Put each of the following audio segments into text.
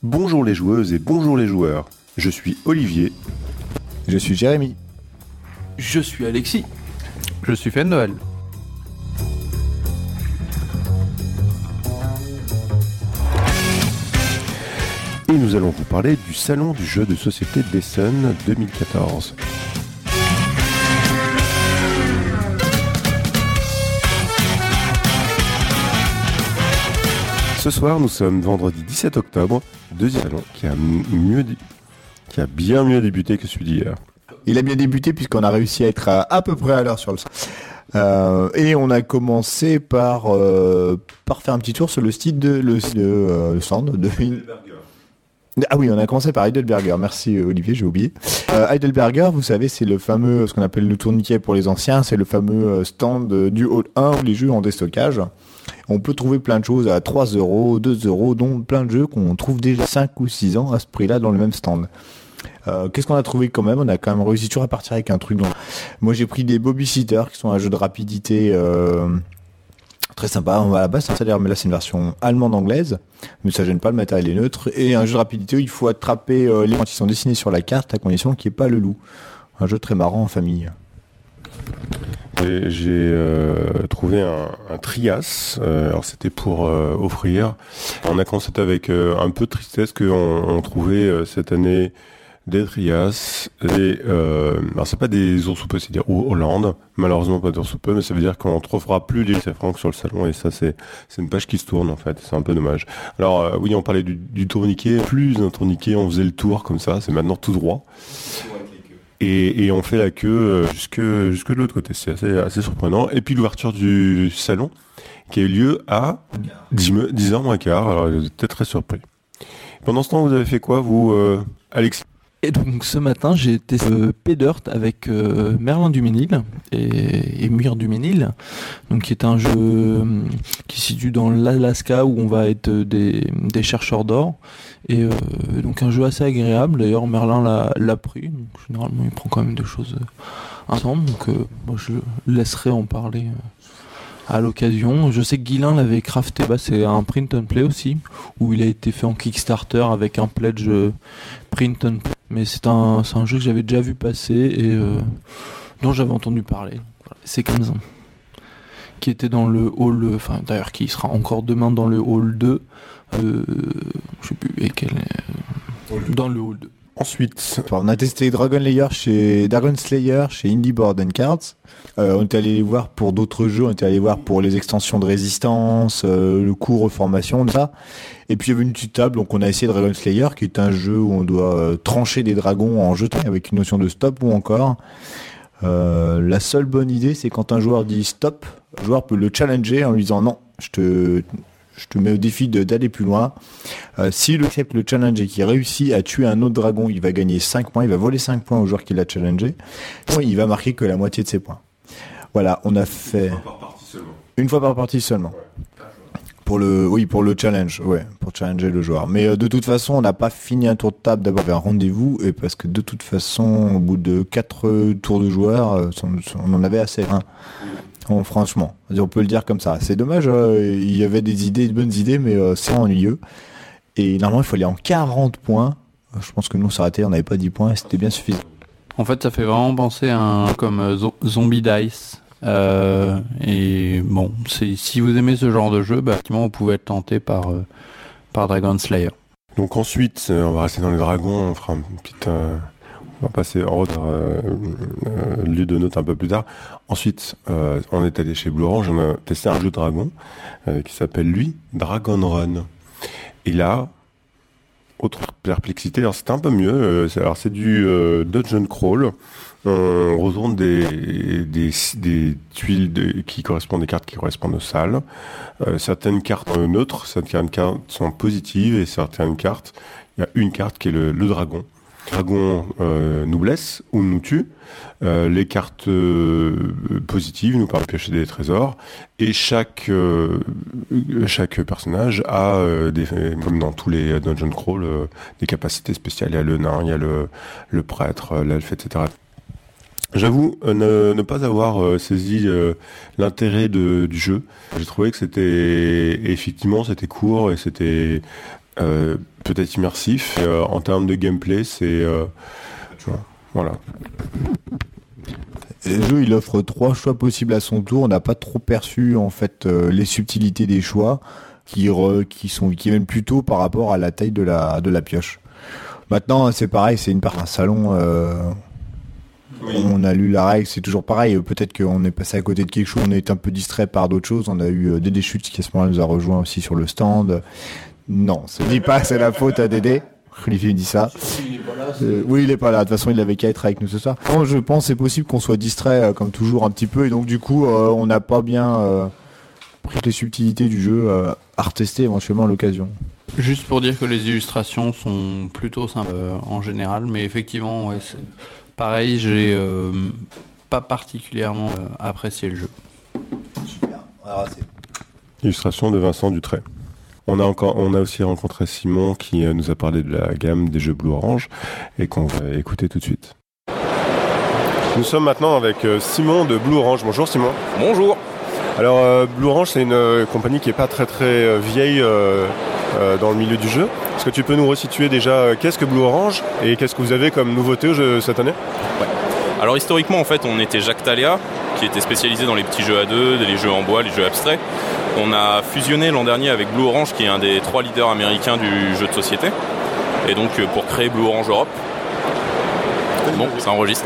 Bonjour les joueuses et bonjour les joueurs. Je suis Olivier. Je suis Jérémy. Je suis Alexis. Je suis Fan Noël. Et nous allons vous parler du salon du jeu de société d'Essen 2014. Ce soir, nous sommes vendredi 17 octobre, deuxième salon qui a bien mieux débuté que celui d'hier. Il a bien débuté puisqu'on a réussi à être à peu près à l'heure sur le salon. Et on a commencé par faire un petit tour sur le stand de Ah oui, on a commencé par Heidelberger. Merci Olivier, j'ai oublié. Heidelberger, vous savez, c'est le fameux, ce qu'on appelle le tourniquet pour les anciens, c'est le fameux stand du hall 1 où les jeux en déstockage. On peut trouver plein de choses à 3 €, 2 €, dont plein de jeux qu'on trouve déjà 5 ou 6 ans à ce prix-là dans le même stand. Qu'est-ce qu'on a trouvé quand même ? On a quand même réussi toujours à partir avec un truc. Moi j'ai pris des Bobby Sitter qui sont un jeu de rapidité très sympa. À la base c'est un salaire, mais là c'est une version allemande-anglaise, mais ça gêne pas, le matériel est neutre. Et un jeu de rapidité où il faut attraper les points qui sont dessinés sur la carte à condition qu'il n'y ait pas le loup. Un jeu très marrant en famille. Et j'ai trouvé un Trias, alors c'était pour offrir. On a constaté avec un peu de tristesse qu'on trouvait cette année des Trias, et alors c'est pas des ours soupeux, c'est-à-dire Hollande, malheureusement pas d'ours soupeux, mais ça veut dire qu'on ne trouvera plus les francs sur le salon, et ça c'est une page qui se tourne en fait, c'est un peu dommage. Alors oui, on parlait du tourniquet, plus d'un tourniquet, on faisait le tour comme ça, c'est maintenant tout droit. Et on fait la queue jusque de l'autre côté, c'est assez surprenant. Et puis l'ouverture du salon qui a eu lieu à 10h moins quart, alors j'étais très surpris. Pendant ce temps, vous avez fait quoi, vous, Alexis ? Et donc ce matin, j'ai été P-Dirt avec Merlin du Ménil et Muir du Ménil, donc qui est un jeu qui se situe dans l'Alaska où on va être des chercheurs d'or. Et donc un jeu assez agréable. D'ailleurs Merlin l'a pris, donc généralement il prend quand même des choses ensemble, donc moi je laisserai en parler à l'occasion. Je sais que Guilain l'avait crafté, c'est un print and play aussi, où il a été fait en Kickstarter avec un pledge print and play, mais c'est un jeu que j'avais déjà vu passer et dont j'avais entendu parler. Voilà. C'est comme ça, qui était dans le hall, d'ailleurs qui sera encore demain dans le hall 2, je sais plus dans le hall 2. Ensuite, on a testé Dragon Slayer chez Indie Board and Cards. On est allé les voir pour d'autres jeux, on est allé voir pour les extensions de résistance, le cours reformation, tout ça. Et puis il y avait une petite table, donc on a essayé Dragon Slayer, qui est un jeu où on doit trancher des dragons en jetant avec une notion de stop ou encore. La seule bonne idée, c'est quand un joueur dit stop, le joueur peut le challenger en lui disant non, je te mets au défi d'aller plus loin. S'il accepte le challenge et qu'il réussit à tuer un autre dragon, il va gagner 5 points, il va voler 5 points au joueur qui l'a challengé. Il va marquer que la moitié de ses points. Voilà, on a fait une fois par partie seulement. Pour le challenge, pour challenger le joueur. Mais de toute façon, on n'a pas fini un tour de table, d'abord un rendez-vous, et parce que de toute façon, au bout de 4 tours de joueurs, on en avait assez. Franchement, on peut le dire comme ça. C'est dommage, il y avait des bonnes idées, mais c'est ennuyeux. Et normalement, il faut aller en 40 points. Je pense que nous, on s'est arrêté, on n'avait pas 10 points, et c'était bien suffisant. En fait, ça fait vraiment penser à un comme Zombie Dice. Et bon, si vous aimez ce genre de jeu, effectivement, vous pouvez être tenté par Dragon Slayer. donc ensuite, on va rester dans les dragons, on fera une petite... on va passer en retard lieu de note un peu plus tard. Ensuite, on est allé chez Blue Orange, on a testé un jeu de dragon qui s'appelle, lui, Dragon Run. Et là, autre perplexité, alors c'était un peu mieux, c'est du dungeon crawl. On retourne des tuiles qui correspondent, des cartes qui correspondent aux salles. Certaines cartes neutres, certaines cartes sont positives, et certaines cartes, il y a une carte qui est le dragon. Le dragon nous blesse ou nous tue. Les cartes positives nous permettent de piocher des trésors. Et chaque personnage a, comme dans tous les dungeon crawl, des capacités spéciales. Il y a le nain, il y a le prêtre, l'elfe, etc. J'avoue ne pas avoir saisi l'intérêt du jeu. J'ai trouvé que c'était court et c'était peut-être immersif. En termes de gameplay, c'est voilà. Le jeu, il offre 3 choix possibles à son tour. On n'a pas trop perçu en fait les subtilités des choix qui viennent plutôt par rapport à la taille de la pioche. Maintenant, c'est pareil, c'est un salon. On a lu la règle, c'est toujours pareil. Peut-être qu'on est passé à côté de quelque chose, on est un peu distrait par d'autres choses. On a eu Dédé Schutz qui à ce moment-là nous a rejoint aussi sur le stand. Non, ça ne dit pas que c'est la faute à Dédé. Olivier me dit ça. Oui, il est pas là. De toute façon, il avait qu'à être avec nous ce soir. Non, je pense que c'est possible qu'on soit distrait comme toujours un petit peu. Et donc du coup, on n'a pas bien pris les subtilités du jeu à retester éventuellement à l'occasion. Juste pour dire que les illustrations sont plutôt simples en général, mais effectivement, ouais, c'est pareil, j'ai pas particulièrement apprécié le jeu. Super. Alors, Illustration de Vincent Dutray. On a aussi rencontré Simon qui nous a parlé de la gamme des jeux Blue Orange et qu'on va écouter tout de suite. Nous sommes maintenant avec Simon de Blue Orange. Bonjour Simon. Bonjour. Alors Blue Orange, c'est une compagnie qui n'est pas très très vieille dans le milieu du jeu. Est-ce que tu peux nous resituer déjà qu'est-ce que Blue Orange et qu'est-ce que vous avez comme nouveauté au jeu cette année ? Ouais. Alors historiquement en fait on était Jactalia qui était spécialisé dans les petits jeux à deux, les jeux en bois, les jeux abstraits. On a fusionné l'an dernier avec Blue Orange qui est un des 3 leaders américains du jeu de société. Et donc pour créer Blue Orange Europe. Bon, ça enregistre.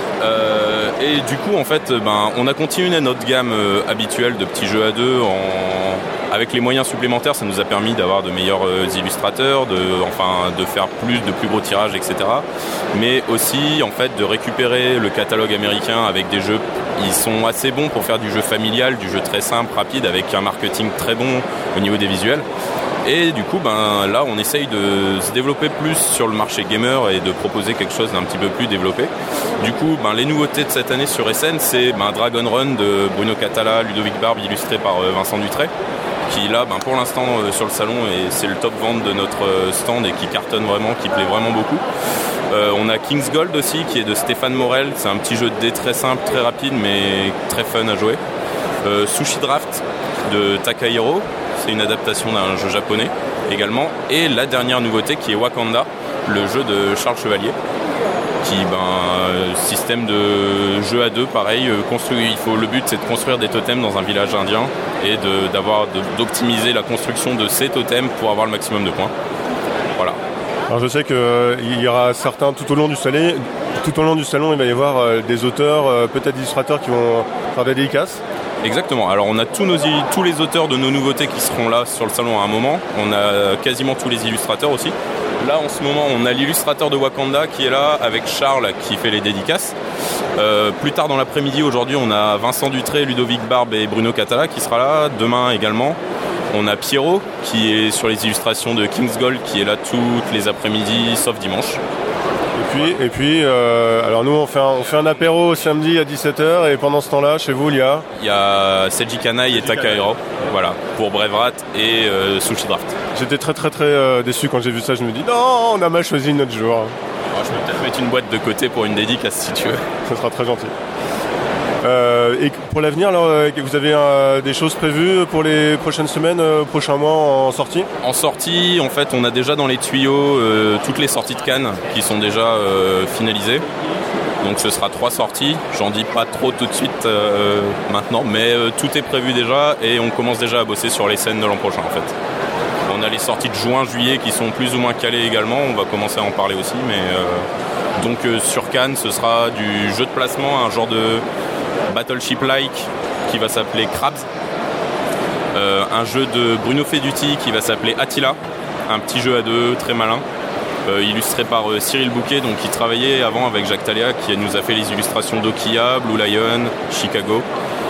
Et du coup en fait on a continué notre gamme habituelle de petits jeux à deux avec les moyens supplémentaires. Ça nous a permis d'avoir de meilleurs illustrateurs, de faire de plus gros tirages, etc. Mais aussi en fait de récupérer le catalogue américain avec des jeux. Ils sont assez bons pour faire du jeu familial, du jeu très simple, rapide, avec un marketing très bon au niveau des visuels. Et du coup, là, on essaye de se développer plus sur le marché gamer et de proposer quelque chose d'un petit peu plus développé. Du coup, les nouveautés de cette année sur SN, c'est Dragon Run de Bruno Catala, Ludovic Barbe, illustré par Vincent Dutray, qui là, pour l'instant, sur le salon, et c'est le top vente de notre stand et qui cartonne vraiment, qui plaît vraiment beaucoup. On a King's Gold aussi, qui est de Stéphane Morel. C'est un petit jeu de dés très simple, très rapide, mais très fun à jouer. Sushi Draft de Takahiro. C'est une adaptation d'un jeu japonais également. Et la dernière nouveauté qui est Wakanda, le jeu de Charles Chevalier, qui système de jeu à deux, pareil. Le but c'est de construire des totems dans un village indien et d'optimiser la construction de ces totems pour avoir le maximum de points. Voilà. Alors je sais qu'il y aura certains tout au long du salon, il va y avoir des auteurs, peut-être des illustrateurs qui vont faire des dédicaces. Exactement. Alors on a tous les auteurs de nos nouveautés qui seront là sur le salon à un moment. On a quasiment tous les illustrateurs aussi. Là en ce moment on a l'illustrateur de Wakanda qui est là avec Charles qui fait les dédicaces. Plus tard dans l'après-midi aujourd'hui on a Vincent Dutray, Ludovic Barbe et Bruno Catala qui sera là. Demain également. On a Pierrot qui est sur les illustrations de King's Gold qui est là toutes les après-midi sauf dimanche. Et puis alors nous on fait un apéro samedi à 17h et pendant ce temps-là chez vous il y a Seiji Kanai et Takahiro, voilà, pour Brave Rat et Sushi Draft. J'étais très très très déçu quand j'ai vu ça, je me dis non, on a mal choisi notre jour. Alors, je peux peut-être mettre une boîte de côté pour une dédicace si tu veux. Ça sera très gentil. Et pour l'avenir, alors, vous avez des choses prévues pour les prochaines semaines, prochains mois en sortie ? En sortie, en fait, on a déjà dans les tuyaux toutes les sorties de Cannes qui sont déjà finalisées. Donc ce sera 3 sorties. J'en dis pas trop tout de suite maintenant, mais tout est prévu déjà et on commence déjà à bosser sur les scènes de l'an prochain en fait. On a les sorties de juin, juillet qui sont plus ou moins calées également. On va commencer à en parler aussi, mais donc sur Cannes, ce sera du jeu de placement, un genre de Battleship-like qui va s'appeler Crabs, un jeu de Bruno Feduti qui va s'appeler Attila, un petit jeu à deux très malin, illustré par Cyril Bouquet, donc qui travaillait avant avec Jacques Talia, qui nous a fait les illustrations d'Okia, Blue Lion, Chicago,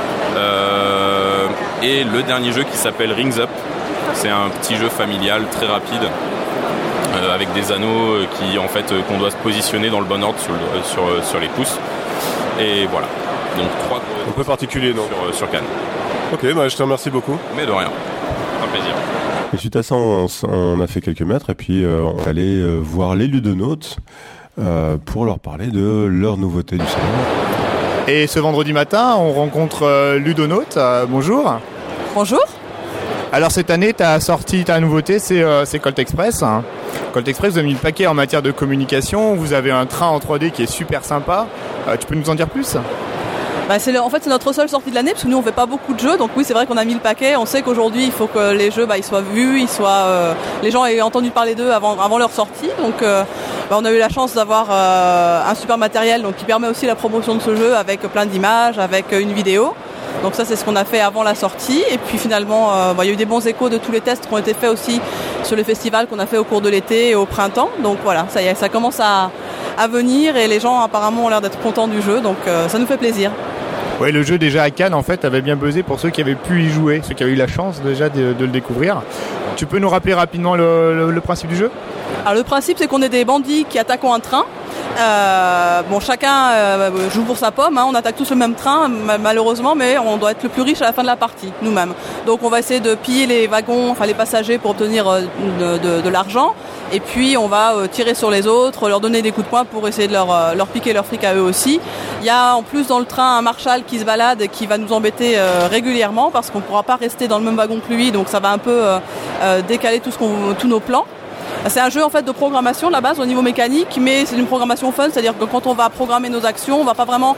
et le dernier jeu qui s'appelle Rings Up. C'est un petit jeu familial très rapide avec des anneaux qu'on doit se positionner dans le bon ordre sur les pouces, et voilà. Donc 3 un peu particulier sur Cannes. Ok, je te remercie beaucoup. Mais de rien, un plaisir. Et suite à ça, on a fait quelques mètres et puis on est allé voir les ludonautes pour leur parler de leur nouveauté du salon. Et ce vendredi matin, on rencontre Ludonaute. Bonjour. Bonjour. Alors cette année, ta nouveauté, c'est Colt Express. Colt Express, vous avez mis le paquet en matière de communication. Vous avez un train en 3D qui est super sympa. Tu peux nous en dire plus ? C'est notre seule sortie de l'année parce que nous on fait pas beaucoup de jeux, donc oui c'est vrai qu'on a mis le paquet. On sait qu'aujourd'hui il faut que les jeux ils soient vus, les gens aient entendu parler d'eux avant leur sortie. Donc on a eu la chance d'avoir un super matériel donc qui permet aussi la promotion de ce jeu avec plein d'images, avec une vidéo. Donc ça c'est ce qu'on a fait avant la sortie et puis finalement il y a eu des bons échos de tous les tests qui ont été faits aussi sur le festival qu'on a fait au cours de l'été et au printemps. Donc voilà, ça y est, ça commence à venir et les gens apparemment ont l'air d'être contents du jeu, donc ça nous fait plaisir. Ouais, le jeu déjà à Cannes en fait avait bien buzzé pour ceux qui avaient pu y jouer, ceux qui avaient eu la chance déjà de le découvrir. Tu peux nous rappeler rapidement le principe du jeu ? Alors le principe c'est qu'on est des bandits qui attaquent un train. Chacun joue pour sa pomme, on attaque tous le même train malheureusement, mais on doit être le plus riche à la fin de la partie nous-mêmes. Donc on va essayer de piller les wagons, les passagers pour obtenir de l'argent, et puis on va tirer sur les autres, leur donner des coups de poing pour essayer de leur piquer leur fric à eux aussi. Il y a en plus dans le train un marshal qui se balade et qui va nous embêter régulièrement parce qu'on ne pourra pas rester dans le même wagon que lui, donc ça va un peu décaler tous nos plans. C'est un jeu en fait de programmation de la base au niveau mécanique, mais c'est une programmation fun, c'est-à-dire que quand on va programmer nos actions, on va pas vraiment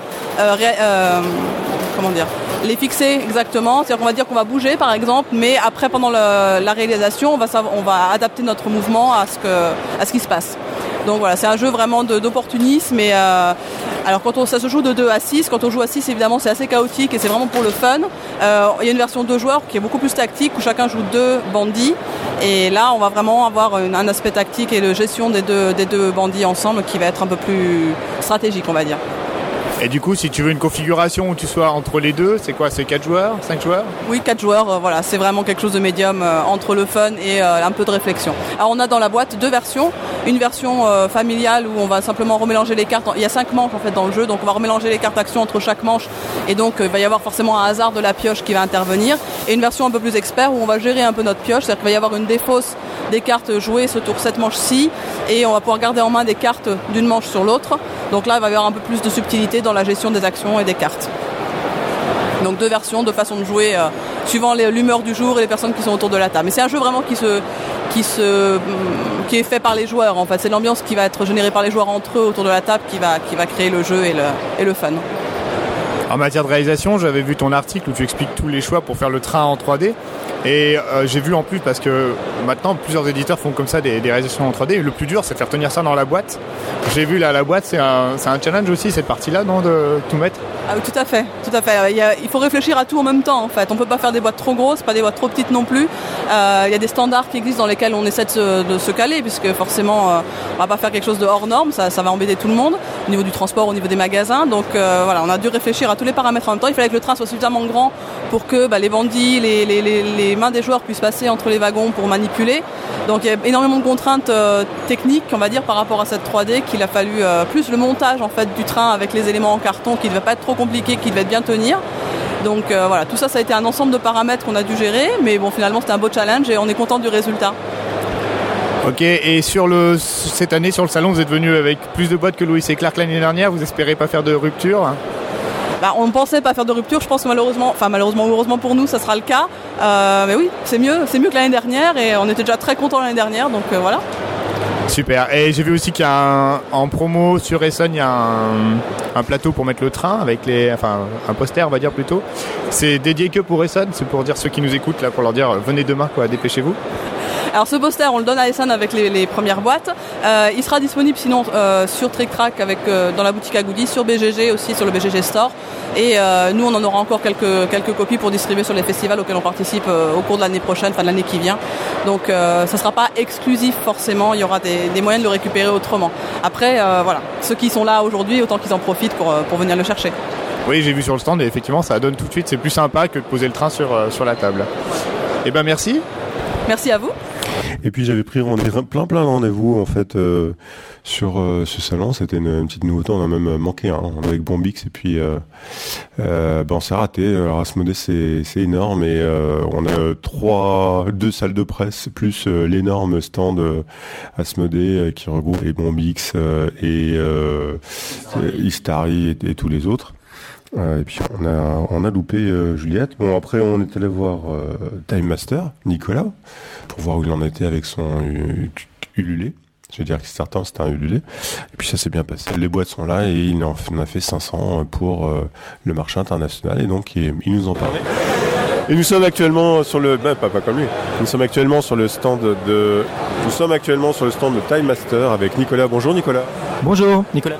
les fixer exactement. C'est-à-dire qu'on va dire qu'on va bouger par exemple, mais après pendant la réalisation, on va adapter notre mouvement à ce qui se passe. Donc voilà, c'est un jeu vraiment d'opportunisme. Et alors ça se joue de 2 à 6. Quand on joue à 6, évidemment, c'est assez chaotique et c'est vraiment pour le fun. Il y a une version 2 joueurs qui est beaucoup plus tactique où chacun joue 2 bandits. Et là, on va vraiment avoir un aspect tactique et de gestion des deux bandits ensemble qui va être un peu plus stratégique, on va dire. Et du coup, si tu veux une configuration où tu sois entre les deux, c'est quoi ? C'est 4 joueurs, 5 joueurs ? Oui, 4 joueurs, voilà, c'est vraiment quelque chose de médium entre le fun et un peu de réflexion. Alors on a dans la boîte 2 versions, une version familiale où on va simplement remélanger les cartes. Il y a 5 manches en fait dans le jeu, donc on va remélanger les cartes actions entre chaque manche et donc il va y avoir forcément un hasard de la pioche qui va intervenir. Et une version un peu plus expert où on va gérer un peu notre pioche, c'est-à-dire qu'il va y avoir une défausse des cartes jouées ce tour, cette manche-ci, et on va pouvoir garder en main des cartes d'une manche sur l'autre. Donc là, il va y avoir un peu plus de subtilité dans la gestion des actions et des cartes. Donc 2 versions, 2 façons de jouer suivant l'humeur du jour et les personnes qui sont autour de la table. Mais c'est un jeu vraiment qui est fait par les joueurs en fait. C'est l'ambiance qui va être générée par les joueurs entre eux autour de la table qui va créer le jeu et le fun. En matière de réalisation, j'avais vu ton article où tu expliques tous les choix pour faire le train en 3D. Et j'ai vu en plus, parce que maintenant plusieurs éditeurs font comme ça des réalisations en 3D. Et le plus dur, c'est de faire tenir ça dans la boîte. J'ai vu là, la boîte, c'est un challenge aussi, cette partie-là, non, de tout mettre ? Ah oui, tout à fait. Il faut réfléchir à tout en même temps, en fait. On peut pas faire des boîtes trop grosses, pas des boîtes trop petites non plus. Il y a des standards qui existent dans lesquels on essaie de se caler, puisque forcément, on va pas faire quelque chose de hors norme, ça va embêter tout le monde, au niveau du transport, au niveau des magasins. Donc voilà, on a dû réfléchir à tous les paramètres en même temps. Il fallait que le train soit suffisamment grand pour que les bandits, les mains des joueurs puissent passer entre les wagons pour manipuler. Donc il y a énormément de contraintes techniques, on va dire, par rapport à cette 3D, qu'il a fallu plus le montage en fait du train avec les éléments en carton qui ne devait pas être trop compliqué, qui devait bien tenir. Donc voilà, tout ça a été un ensemble de paramètres qu'on a dû gérer, mais bon, finalement c'était un beau challenge et on est content du résultat. Ok, et cette année sur le salon, vous êtes venu avec plus de boîtes que Lewis et Clark l'année dernière, vous espérez pas faire de rupture ? On ne pensait pas faire de rupture, je pense que malheureusement ou heureusement pour nous, ça sera le cas. Mais oui, c'est mieux que l'année dernière et on était déjà très contents l'année dernière, donc voilà. Super, et j'ai vu aussi qu'il y a en promo sur Essonne, il y a un plateau pour mettre le train, avec un poster on va dire plutôt. C'est dédié que pour Essonne, c'est pour dire ceux qui nous écoutent, là, pour leur dire venez demain, dépêchez-vous. Alors ce poster, on le donne à Essonne avec les premières boîtes. Il sera disponible sinon sur Trick Track dans la boutique à goodies, sur BGG aussi, sur le BGG Store. Et nous, on en aura encore quelques copies pour distribuer sur les festivals auxquels on participe au cours de l'année prochaine, de l'année qui vient. Donc ça ne sera pas exclusif forcément, il y aura des moyens de le récupérer autrement. Après, voilà, ceux qui sont là aujourd'hui, autant qu'ils en profitent pour venir le chercher. Oui, j'ai vu sur le stand et effectivement, ça donne tout de suite, c'est plus sympa que de poser le train sur la table. Et merci. Merci à vous. Et puis j'avais pris plein de rendez-vous en fait sur ce salon. C'était une petite nouveauté, on a même manqué avec Bombix et puis on s'est raté. Alors Asmodée c'est énorme et on a 2 salles de presse plus l'énorme stand Asmodée qui regroupe les Bombix et Istari et tous les autres. Et puis on a loupé Juliette. Bon, après on est allé voir Time Master, Nicolas, pour voir où il en était avec son Ululé. Je vais dire que certains c'était un Ululé. Et puis ça s'est bien passé. Les boîtes sont là et il en a fait 500 pour le marché international. Et donc il nous en parlait. Et nous sommes actuellement sur le... pas comme lui. Nous sommes actuellement sur le stand de Time Master avec Nicolas. Bonjour Nicolas. Bonjour Nicolas.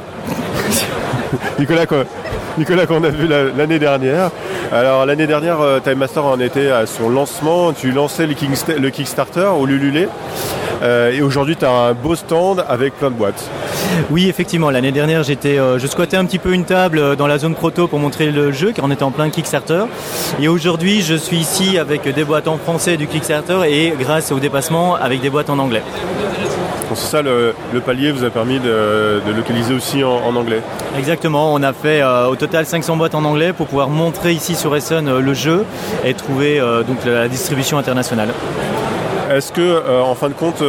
Nicolas qu'on a vu l'année dernière. Alors l'année dernière, Time Master en était à son lancement. Tu lançais le Kickstarter au Lululé. Et aujourd'hui, tu as un beau stand avec plein de boîtes. Oui, effectivement. L'année dernière, je squattais un petit peu une table dans la zone proto pour montrer le jeu, car on était en plein Kickstarter. Et aujourd'hui, je suis ici avec des boîtes en français du Kickstarter et grâce au dépassement avec des boîtes en anglais. Donc c'est ça, le palier vous a permis de localiser aussi en anglais. Exactement, on a fait au total 500 boîtes en anglais pour pouvoir montrer ici sur Essen le jeu et trouver donc la distribution internationale. Est-ce que, en fin de compte,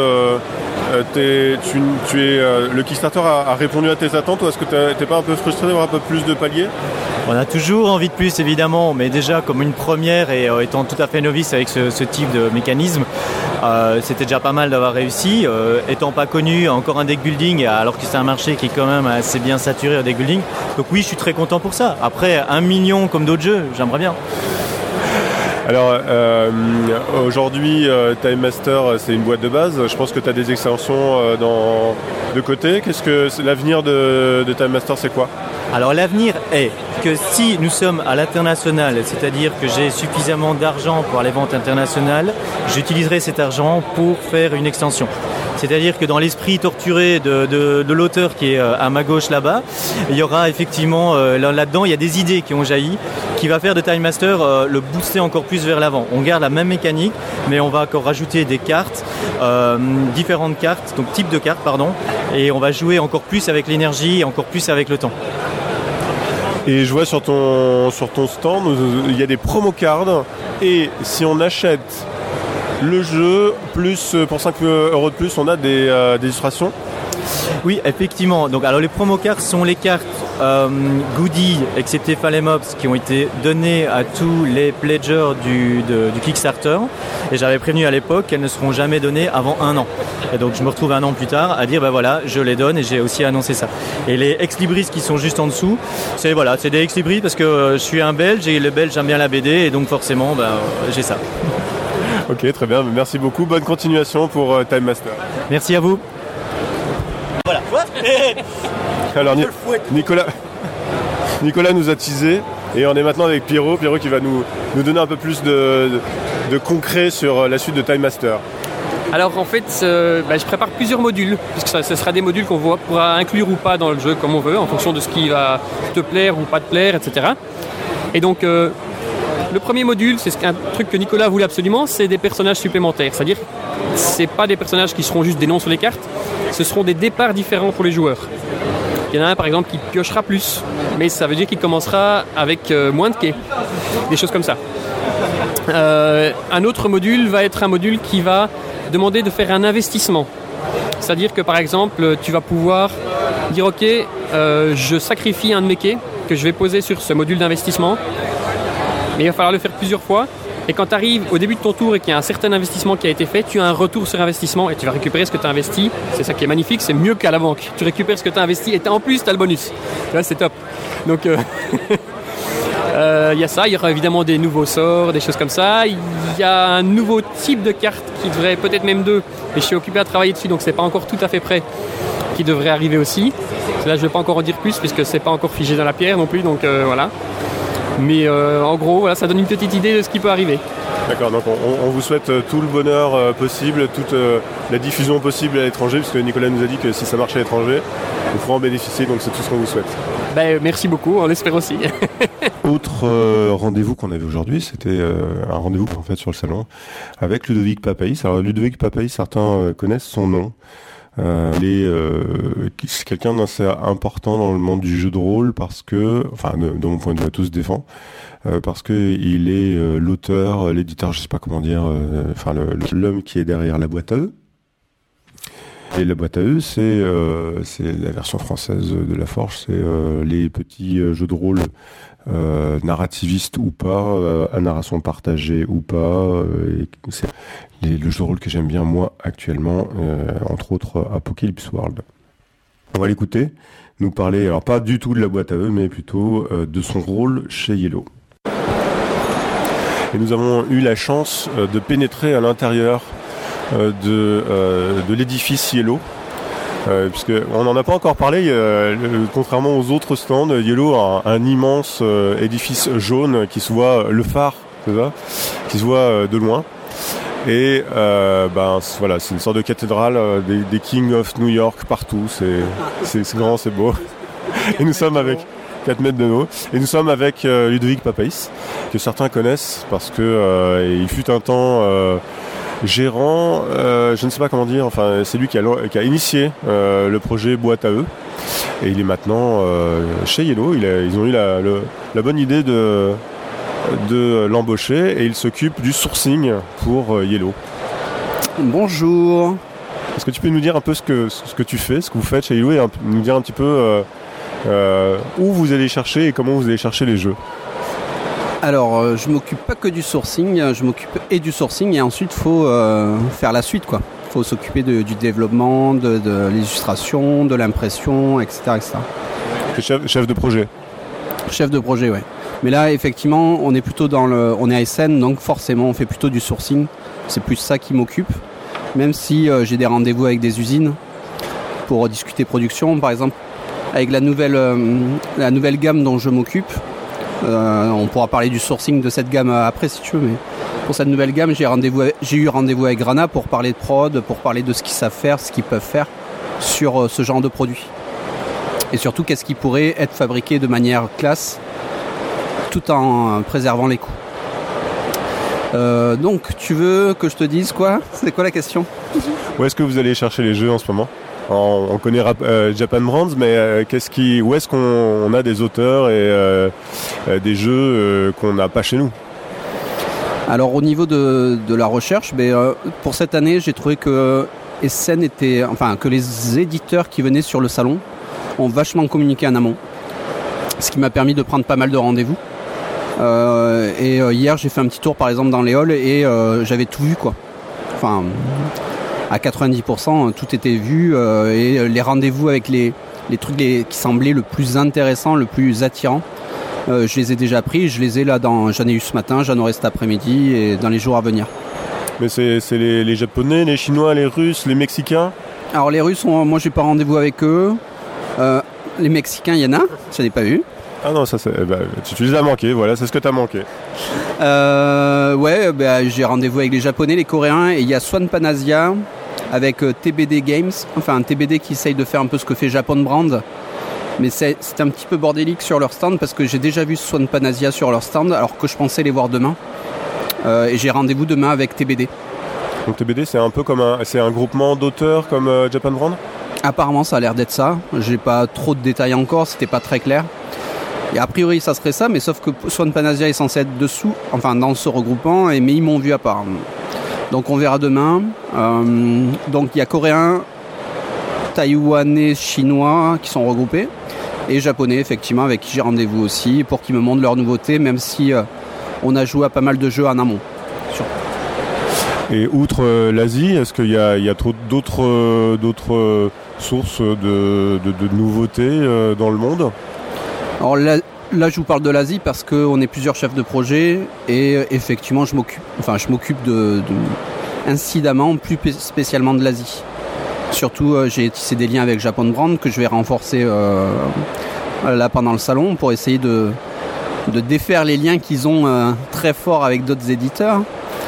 le Kickstarter a répondu à tes attentes ou est-ce que t'es pas un peu frustré d'avoir un peu plus de paliers ? On a toujours envie de plus évidemment, mais déjà comme une première et étant tout à fait novice avec ce type de mécanisme, c'était déjà pas mal d'avoir réussi. Étant pas connu, encore un deck building, alors que c'est un marché qui est quand même assez bien saturé au deck building. Donc oui, je suis très content pour ça. Après, 1 million comme d'autres jeux, j'aimerais bien. Alors aujourd'hui Time Master c'est une boîte de base, je pense que tu as des extensions de côté. Qu'est-ce que l'avenir de Time Master, c'est quoi ? Alors l'avenir est que si nous sommes à l'international, c'est-à-dire que j'ai suffisamment d'argent pour les ventes internationales, j'utiliserai cet argent pour faire une extension. C'est-à-dire que dans l'esprit torturé de l'auteur qui est à ma gauche là-bas, il y aura effectivement là-dedans, il y a des idées qui ont jailli, qui va faire de Time Master le booster encore plus vers l'avant. On garde la même mécanique, mais on va encore rajouter des cartes, différentes cartes, donc types de cartes, pardon, et on va jouer encore plus avec l'énergie et encore plus avec le temps. Et je vois sur ton stand, il y a des promo cards, et si on achète le jeu, plus pour 5 € de plus, on a des illustrations. Oui, effectivement. Donc, alors les promo cards sont les cartes goodies, excepté Fallen Mobs, qui ont été données à tous les pledgers du Kickstarter. Et j'avais prévenu à l'époque qu'elles ne seront jamais données avant 1 an. Et donc je me retrouve 1 an plus tard à dire voilà, je les donne, et j'ai aussi annoncé ça. Et les ex-libris qui sont juste en dessous, c'est des ex-libris parce que je suis un Belge et les Belges aiment bien la BD, et donc forcément j'ai ça. Ok, très bien, merci beaucoup, bonne continuation pour Time Master. Merci à vous. Voilà. Alors Nicolas nous a teasé et on est maintenant avec Pierrot qui va nous donner un peu plus de concret sur la suite de Time Master. Alors en fait, je prépare plusieurs modules, puisque ce sera des modules qu'on pourra inclure ou pas dans le jeu comme on veut, en fonction de ce qui va te plaire ou pas te plaire, etc. Et donc le premier module, c'est un truc que Nicolas voulait absolument, c'est des personnages supplémentaires. C'est-à-dire, c'est pas des personnages qui seront juste des noms sur les cartes, ce seront des départs différents pour les joueurs. Il y en a un par exemple qui piochera plus, mais ça veut dire qu'il commencera avec moins de quais, des choses comme ça. Un autre module va être un module qui va demander de faire un investissement. C'est-à-dire que par exemple, tu vas pouvoir dire ok, je sacrifie un de mes quais que je vais poser sur ce module d'investissement, mais il va falloir le faire plusieurs fois. Et quand tu arrives au début de ton tour et qu'il y a un certain investissement qui a été fait, tu as un retour sur investissement et tu vas récupérer ce que tu as investi. C'est ça qui est magnifique, c'est mieux qu'à la banque. Tu récupères ce que tu as investi et en plus tu as le bonus. Là, c'est top. Donc il y a ça, il y aura évidemment des nouveaux sorts, des choses comme ça. Il y a un nouveau type de carte qui devrait, peut-être même 2, et je suis occupé à travailler dessus, donc c'est pas encore tout à fait prêt, qui devrait arriver aussi. Là, je vais pas encore en dire plus puisque c'est pas encore figé dans la pierre non plus, donc voilà. Mais en gros, voilà, ça donne une petite idée de ce qui peut arriver. D'accord, donc on vous souhaite tout le bonheur possible, toute la diffusion possible à l'étranger, puisque Nicolas nous a dit que si ça marche à l'étranger, on pourra en bénéficier, donc c'est tout ce qu'on vous souhaite. Merci beaucoup, on l'espère aussi. Autre rendez-vous qu'on avait aujourd'hui, c'était un rendez-vous en fait sur le salon avec Ludovic Papaïs. Alors Ludovic Papaïs, certains connaissent son nom. C'est quelqu'un d'assez important dans le monde du jeu de rôle parce que, de mon point de vue, tout se défend, parce que il est l'auteur, l'éditeur, je sais pas comment dire, l'homme qui est derrière la boîte à eux. Et la boîte à eux, c'est la version française de La Forge, c'est les petits jeux de rôle narrativistes ou pas, à narration partagée ou pas. C'est le jeu de rôle que j'aime bien moi actuellement, entre autres Apocalypse World. On va l'écouter, nous parler, alors pas du tout de la boîte à eux, mais plutôt de son rôle chez Yellow. Et nous avons eu la chance de pénétrer à l'intérieur de l'édifice Yellow, puisqu'on n'en a pas encore parlé, contrairement aux autres stands, Yellow a un immense édifice jaune qui se voit, le phare, c'est ça, qui se voit de loin. Et voilà, c'est une sorte de cathédrale des King of New York partout, c'est grand, c'est beau. Et nous sommes avec 4 mètres de haut. Et nous sommes avec Ludovic Papais, que certains connaissent parce que il fut un temps gérant, je ne sais pas comment dire, enfin c'est lui qui a initié le projet Boîte à eux. Et il est maintenant chez Yellow. Ils ont eu la bonne idée de l'embaucher et il s'occupe du sourcing pour Yellow. Bonjour. Est-ce que tu peux nous dire un peu ce que tu fais, ce que vous faites chez Yellow et nous dire un petit peu où vous allez chercher et comment vous allez chercher les jeux? Alors, je m'occupe pas que du sourcing, je m'occupe et du sourcing et ensuite il faut faire la suite, quoi. Il faut s'occuper du développement, de l'illustration, de l'impression, etc. C'est chef de projet. Chef de projet, ouais. Mais là, effectivement, on est plutôt on est à Essen, donc forcément, on fait plutôt du sourcing. C'est plus ça qui m'occupe. Même si j'ai des rendez-vous avec des usines pour discuter production, par exemple, avec la nouvelle gamme dont je m'occupe. On pourra parler du sourcing de cette gamme après si tu veux, mais pour cette nouvelle gamme, j'ai eu rendez-vous avec Grana pour parler de prod, pour parler de ce qu'ils savent faire, ce qu'ils peuvent faire sur ce genre de produit. Et surtout, qu'est-ce qui pourrait être fabriqué de manière classe tout en préservant les coûts. Donc, tu veux que je te dise quoi? C'est quoi la question? Où est-ce que vous allez chercher les jeux en ce moment? On connaît Japan Brands, mais où est-ce qu'on a des auteurs et des jeux qu'on n'a pas chez nous? Alors, au niveau de la recherche, pour cette année, j'ai trouvé que Essen que les éditeurs qui venaient sur le salon ont vachement communiqué en amont, ce qui m'a permis de prendre pas mal de rendez-vous. Hier, j'ai fait un petit tour, par exemple, dans les halls et j'avais tout vu, quoi. Enfin, à 90%, tout était vu et les rendez-vous avec les trucs qui semblaient le plus intéressant, le plus attirant, je les ai déjà pris. Je les ai là j'en ai eu ce matin, j'en aurai cet après-midi et dans les jours à venir. Mais c'est les Japonais, les Chinois, les Russes, les Mexicains? Alors les Russes, moi j'ai pas rendez-vous avec eux. Les Mexicains, il y en a, je n'ai pas vu. Ah non, ça tu les as manqués, voilà, c'est ce que tu as manqué. J'ai rendez-vous avec les Japonais, les Coréens, et il y a Swan Panasia avec TBD Games, enfin un TBD qui essaye de faire un peu ce que fait Japan Brand, mais c'est un petit peu bordélique sur leur stand parce que j'ai déjà vu Swan Panasia sur leur stand alors que je pensais les voir demain. Et j'ai rendez-vous demain avec TBD. Donc TBD, c'est un peu comme un groupement d'auteurs comme Japan Brand? Apparemment, ça a l'air d'être ça. J'ai pas trop de détails encore, c'était pas très clair. Et a priori, ça serait ça, mais sauf que Swan Panasia est censé être dessous, enfin dans ce regroupement, mais ils m'ont vu à part. Donc on verra demain. Donc il y a Coréens, Taïwanais, Chinois qui sont regroupés, et Japonais, effectivement, avec qui j'ai rendez-vous aussi, pour qu'ils me montrent leurs nouveautés, même si on a joué à pas mal de jeux en amont. Et outre l'Asie, est-ce qu'il y a d'autres sources de nouveautés dans le monde? Alors là, je vous parle de l'Asie parce qu'on est plusieurs chefs de projet et effectivement, je m'occupe incidemment, plus spécialement de l'Asie. Surtout, j'ai tissé des liens avec Japan Brand que je vais renforcer là pendant le salon pour essayer de défaire les liens qu'ils ont très forts avec d'autres éditeurs.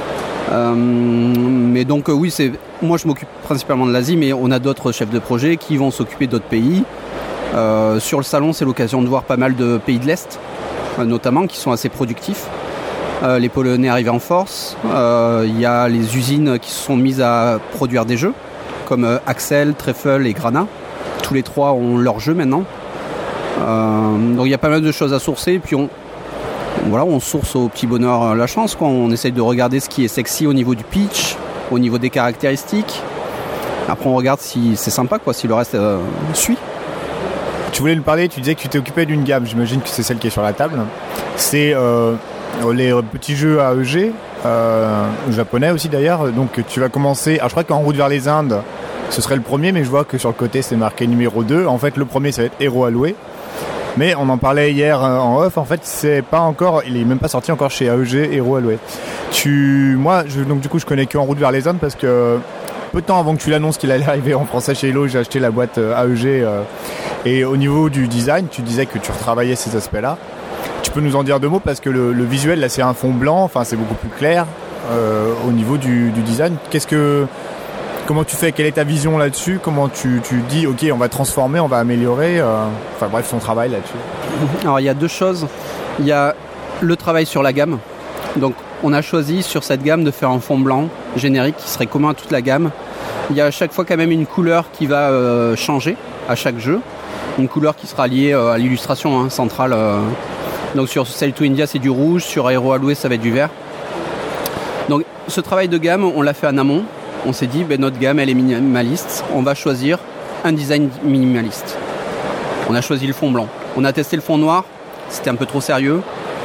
Mais donc oui, moi je m'occupe principalement de l'Asie, mais on a d'autres chefs de projet qui vont s'occuper d'autres pays. Sur le salon, c'est l'occasion de voir pas mal de pays de l'Est, notamment, qui sont assez productifs. Les Polonais arrivent en force. Il y a les usines qui se sont mises à produire des jeux, comme Axel, Treffel et Grana. Tous les trois ont leur jeu maintenant. Donc il y a pas mal de choses à sourcer. Puis on source au petit bonheur la chance, quoi. On essaye de regarder ce qui est sexy au niveau du pitch, au niveau des caractéristiques. Après on regarde si c'est sympa quoi, si le reste suit. Tu voulais nous parler, tu disais que tu t'es occupé d'une gamme, j'imagine que c'est celle qui est sur la table. C'est les petits jeux AEG, japonais aussi d'ailleurs. Donc tu vas commencer, alors je crois qu'en route vers les Indes, ce serait le premier, mais je vois que sur le côté c'est marqué numéro 2. En fait le premier ça va être Héros Alloué. Mais on en parlait hier en off, en fait c'est pas encore, il est même pas sorti encore chez AEG Héros Alloué. Donc du coup je connais que En route vers les Indes parce que peu de temps avant que tu l'annonces qu'il allait arriver en français chez Hello, j'ai acheté la boîte AEG et au niveau du design, tu disais que tu retravaillais ces aspects-là. Tu peux nous en dire 2 mots parce que le visuel là c'est un fond blanc, enfin c'est beaucoup plus clair au niveau du design. Comment tu fais? Quelle est ta vision là-dessus? Comment tu dis ok on va transformer, on va améliorer enfin bref ton travail là-dessus? Alors il y a 2 choses. Il y a le travail sur la gamme. Donc on a choisi sur cette gamme de faire un fond blanc générique qui serait commun à toute la gamme. Il y a à chaque fois quand même une couleur qui va changer à chaque jeu. Une couleur qui sera liée à l'illustration centrale. Donc sur Sail to India c'est du rouge, sur Héros Alloué ça va être du vert. Donc ce travail de gamme on l'a fait en amont. On s'est dit notre gamme elle est minimaliste, on va choisir un design minimaliste. On a choisi le fond blanc. On a testé le fond noir, c'était un peu trop sérieux.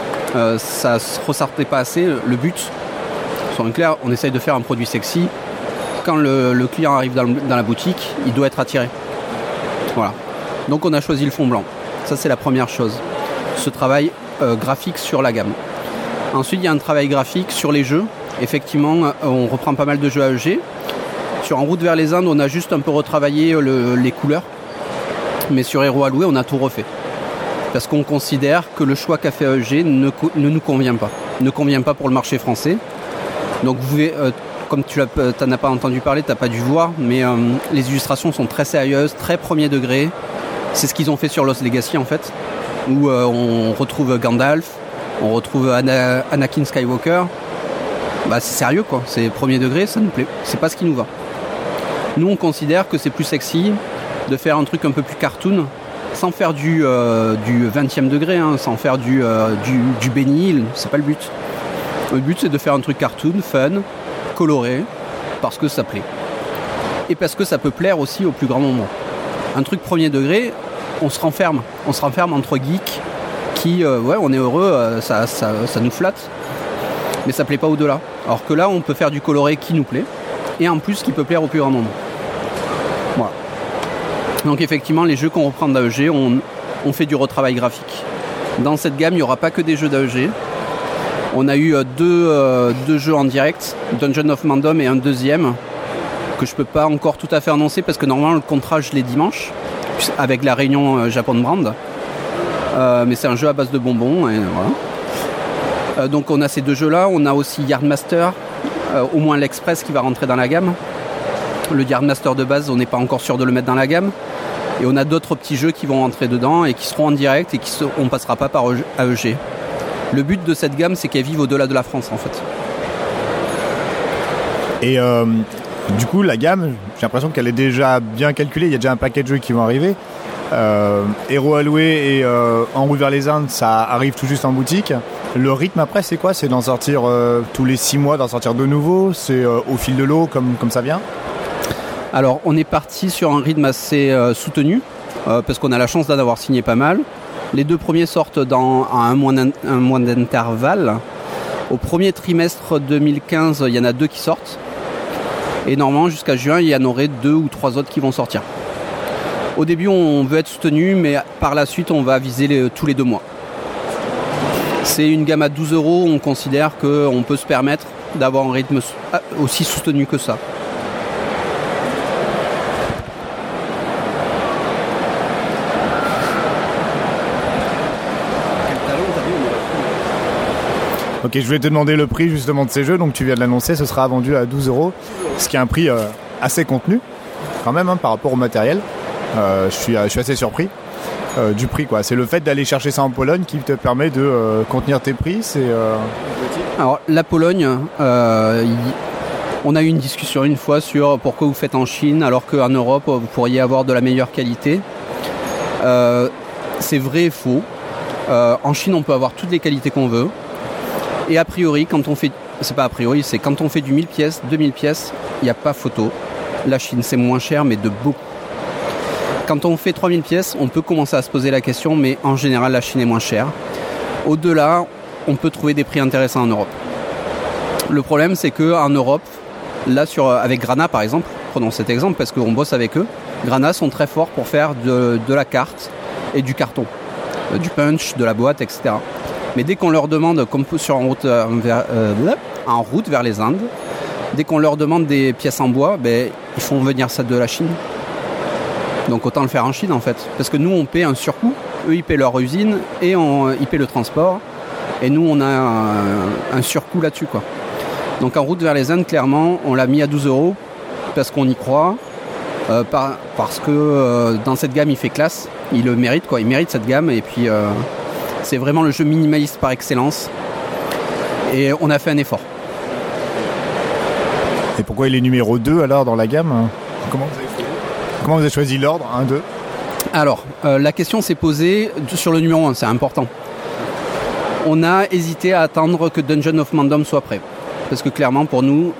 Ça ne se ressortait pas assez. Le but, soyons clairs, on essaye de faire un produit sexy. Quand le client arrive dans la boutique, il doit être attiré. Voilà. Donc on a choisi le fond blanc. Ça c'est la première chose. Ce travail graphique sur la gamme. Ensuite il y a un travail graphique sur les jeux. Effectivement, on reprend pas mal de jeux AEG. Sur En route vers les Indes, on a juste un peu retravaillé les couleurs. Mais sur Héros Alloué, on a tout refait. Parce qu'on considère que le choix qu'a fait AEG ne nous convient pas. Ne convient pas pour le marché français. Donc vous pouvez, comme tu n'en as pas entendu parler, tu n'as pas dû voir, mais les illustrations sont très sérieuses, très premier degré. C'est ce qu'ils ont fait sur Lost Legacy en fait, où on retrouve Gandalf, on retrouve Anakin Skywalker. C'est sérieux quoi, c'est premier degré, ça nous plaît. C'est pas ce qui nous va. Nous on considère que c'est plus sexy de faire un truc un peu plus cartoon, sans faire du 20e degré, sans faire du Benny Hill, c'est pas le but. Le but c'est de faire un truc cartoon, fun, coloré, parce que ça plaît. Et parce que ça peut plaire aussi au plus grand nombre. Un truc premier degré, on se renferme entre geeks qui, on est heureux, ça nous flatte. Mais ça plaît pas au-delà. Alors que là, on peut faire du coloré qui nous plaît, et en plus qui peut plaire au plus grand nombre. Voilà. Donc effectivement, les jeux qu'on reprend d'AEG, on fait du retravail graphique. Dans cette gamme, il n'y aura pas que des jeux d'AEG. On a eu deux jeux en direct, Dungeon of Mandom et un deuxième, que je peux pas encore tout à fait annoncer, parce que normalement le contrat je l'ai dimanche, avec la réunion Japan Brand. Mais c'est un jeu à base de bonbons, et voilà. Donc on a ces 2 jeux-là, on a aussi Yardmaster, au moins l'Express qui va rentrer dans la gamme. Le Yardmaster de base, on n'est pas encore sûr de le mettre dans la gamme. Et on a d'autres petits jeux qui vont rentrer dedans et qui seront en direct et on ne passera pas par AEG. Le but de cette gamme, c'est qu'elle vive au-delà de la France en fait. Et du coup, la gamme, j'ai l'impression qu'elle est déjà bien calculée, il y a déjà un paquet de jeux qui vont arriver. Héros Alloué et En route vers les Indes, ça arrive tout juste en boutique. Le rythme après c'est quoi? C'est d'en sortir tous les 6 mois, d'en sortir de nouveau? C'est au fil de l'eau comme ça vient? Alors on est parti sur un rythme assez soutenu parce qu'on a la chance d'en avoir signé pas mal. Les 2 premiers sortent à un mois d'intervalle. Au premier trimestre 2015, il y en a 2 qui sortent. Et normalement jusqu'à juin, il y en aurait 2 ou 3 autres qui vont sortir. Au début, on veut être soutenu, mais par la suite, on va viser tous les 2 mois. C'est une gamme à 12 €, on considère qu'on peut se permettre d'avoir un rythme aussi soutenu que ça. Ok, je voulais te demander le prix justement de ces jeux, donc tu viens de l'annoncer, ce sera vendu à 12 €, ce qui est un prix assez contenu, quand même, par rapport au matériel. Je suis assez surpris du prix, quoi. C'est le fait d'aller chercher ça en Pologne qui te permet de contenir tes prix. Alors la Pologne, on a eu une discussion une fois sur pourquoi vous faites en Chine alors qu'en Europe vous pourriez avoir de la meilleure qualité. C'est vrai et faux. En Chine on peut avoir toutes les qualités qu'on veut. Et a priori, c'est quand on fait du 1000 pièces, 2000 pièces, il n'y a pas photo. la Chine. C'est moins cher, mais de beaucoup. Quand on fait 3000 pièces, on peut commencer à se poser la question, mais en général, la Chine est moins chère. Au-delà, on peut trouver des prix intéressants en Europe. Le problème, c'est qu'en Europe, là, avec Grana, par exemple, prenons cet exemple parce qu'on bosse avec eux, Grana sont très forts pour faire de la carte et du carton, du punch, de la boîte, etc. Mais dès qu'on leur demande, comme en route vers les Indes, dès qu'on leur demande des pièces en bois, ils font venir ça de la Chine. Donc autant le faire en Chine en fait. Parce que nous on paie un surcoût, eux ils paient leur usine et ils paient le transport. Et nous on a un surcoût là-dessus quoi. Donc en route vers les Indes, clairement, on l'a mis à 12 € parce qu'on y croit. Parce que dans cette gamme il fait classe, il le mérite quoi, il mérite cette gamme et puis c'est vraiment le jeu minimaliste par excellence. Et on a fait un effort. Et pourquoi il est numéro 2 alors dans la gamme ? Comment vous avez choisi l'ordre 1, 2 ? Alors, la question s'est posée sur le numéro 1, c'est important. On a hésité à attendre que Dungeon of Mandom soit prêt. Parce que clairement, pour nous,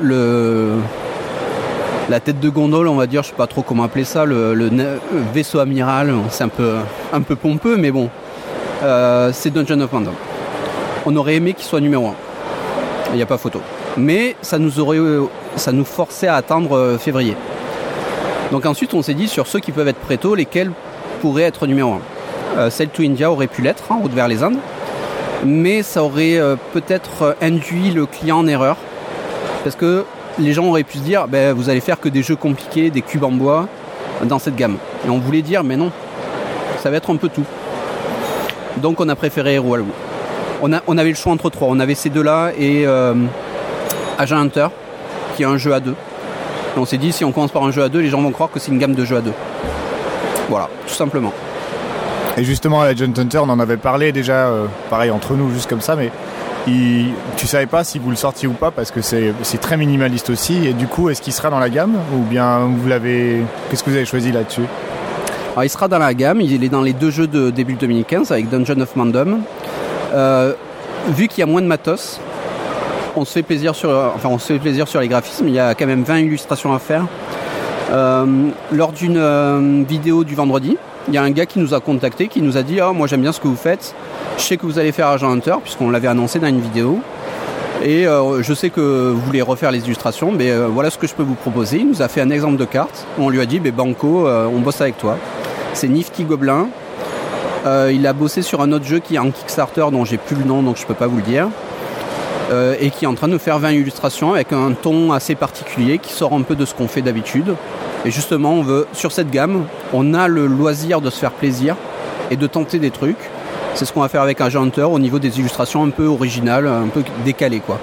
la tête de gondole, on va dire, je sais pas trop comment appeler ça, le vaisseau amiral, c'est un peu pompeux, mais bon, c'est Dungeon of Mandom. On aurait aimé qu'il soit numéro 1. Il n'y a pas photo. Mais ça nous forçait à attendre février. Donc ensuite, on s'est dit, sur ceux qui peuvent être prêts tôt, lesquels pourraient être numéro 1. Sail to India aurait pu l'être, en route vers les Indes. Mais ça aurait peut-être induit le client en erreur. Parce que les gens auraient pu se dire, vous allez faire que des jeux compliqués, des cubes en bois, dans cette gamme. Et on voulait dire, mais non, ça va être un peu tout. Donc on a préféré Hero Alou. On avait le choix entre trois. On avait ces deux-là et Agent Hunter, qui est un jeu à deux. Et on s'est dit, si on commence par un jeu à deux, les gens vont croire que c'est une gamme de jeux à deux. Voilà, tout simplement. Et justement, Agent Hunter, on en avait parlé déjà, pareil, entre nous, juste comme ça, mais tu savais pas si vous le sortiez ou pas, parce que c'est très minimaliste aussi, et du coup, est-ce qu'il sera dans la gamme, ou bien qu'est-ce que vous avez choisi là-dessus ? Alors, il sera dans la gamme, il est dans les deux jeux de début 2015, avec Dungeon of Mandom. Vu qu'il y a moins de matos, on se fait plaisir sur les graphismes. Il y a quand même 20 illustrations à faire. Lors d'une vidéo du vendredi, il y a un gars qui nous a contacté, qui nous a dit moi j'aime bien ce que vous faites, je sais que vous allez faire Agent Hunter puisqu'on l'avait annoncé dans une vidéo et je sais que vous voulez refaire les illustrations, mais voilà ce que je peux vous proposer. Il nous a fait un exemple de carte, on lui a dit banco, on bosse avec toi. C'est Nifty Goblin. Il a bossé sur un autre jeu qui est en Kickstarter dont j'ai plus le nom, donc je peux pas vous le dire, et qui est en train de faire 20 illustrations avec un ton assez particulier qui sort un peu de ce qu'on fait d'habitude. Et justement, sur cette gamme, on a le loisir de se faire plaisir et de tenter des trucs. C'est ce qu'on va faire avec Agent Hunter au niveau des illustrations un peu originales, un peu décalées quoi.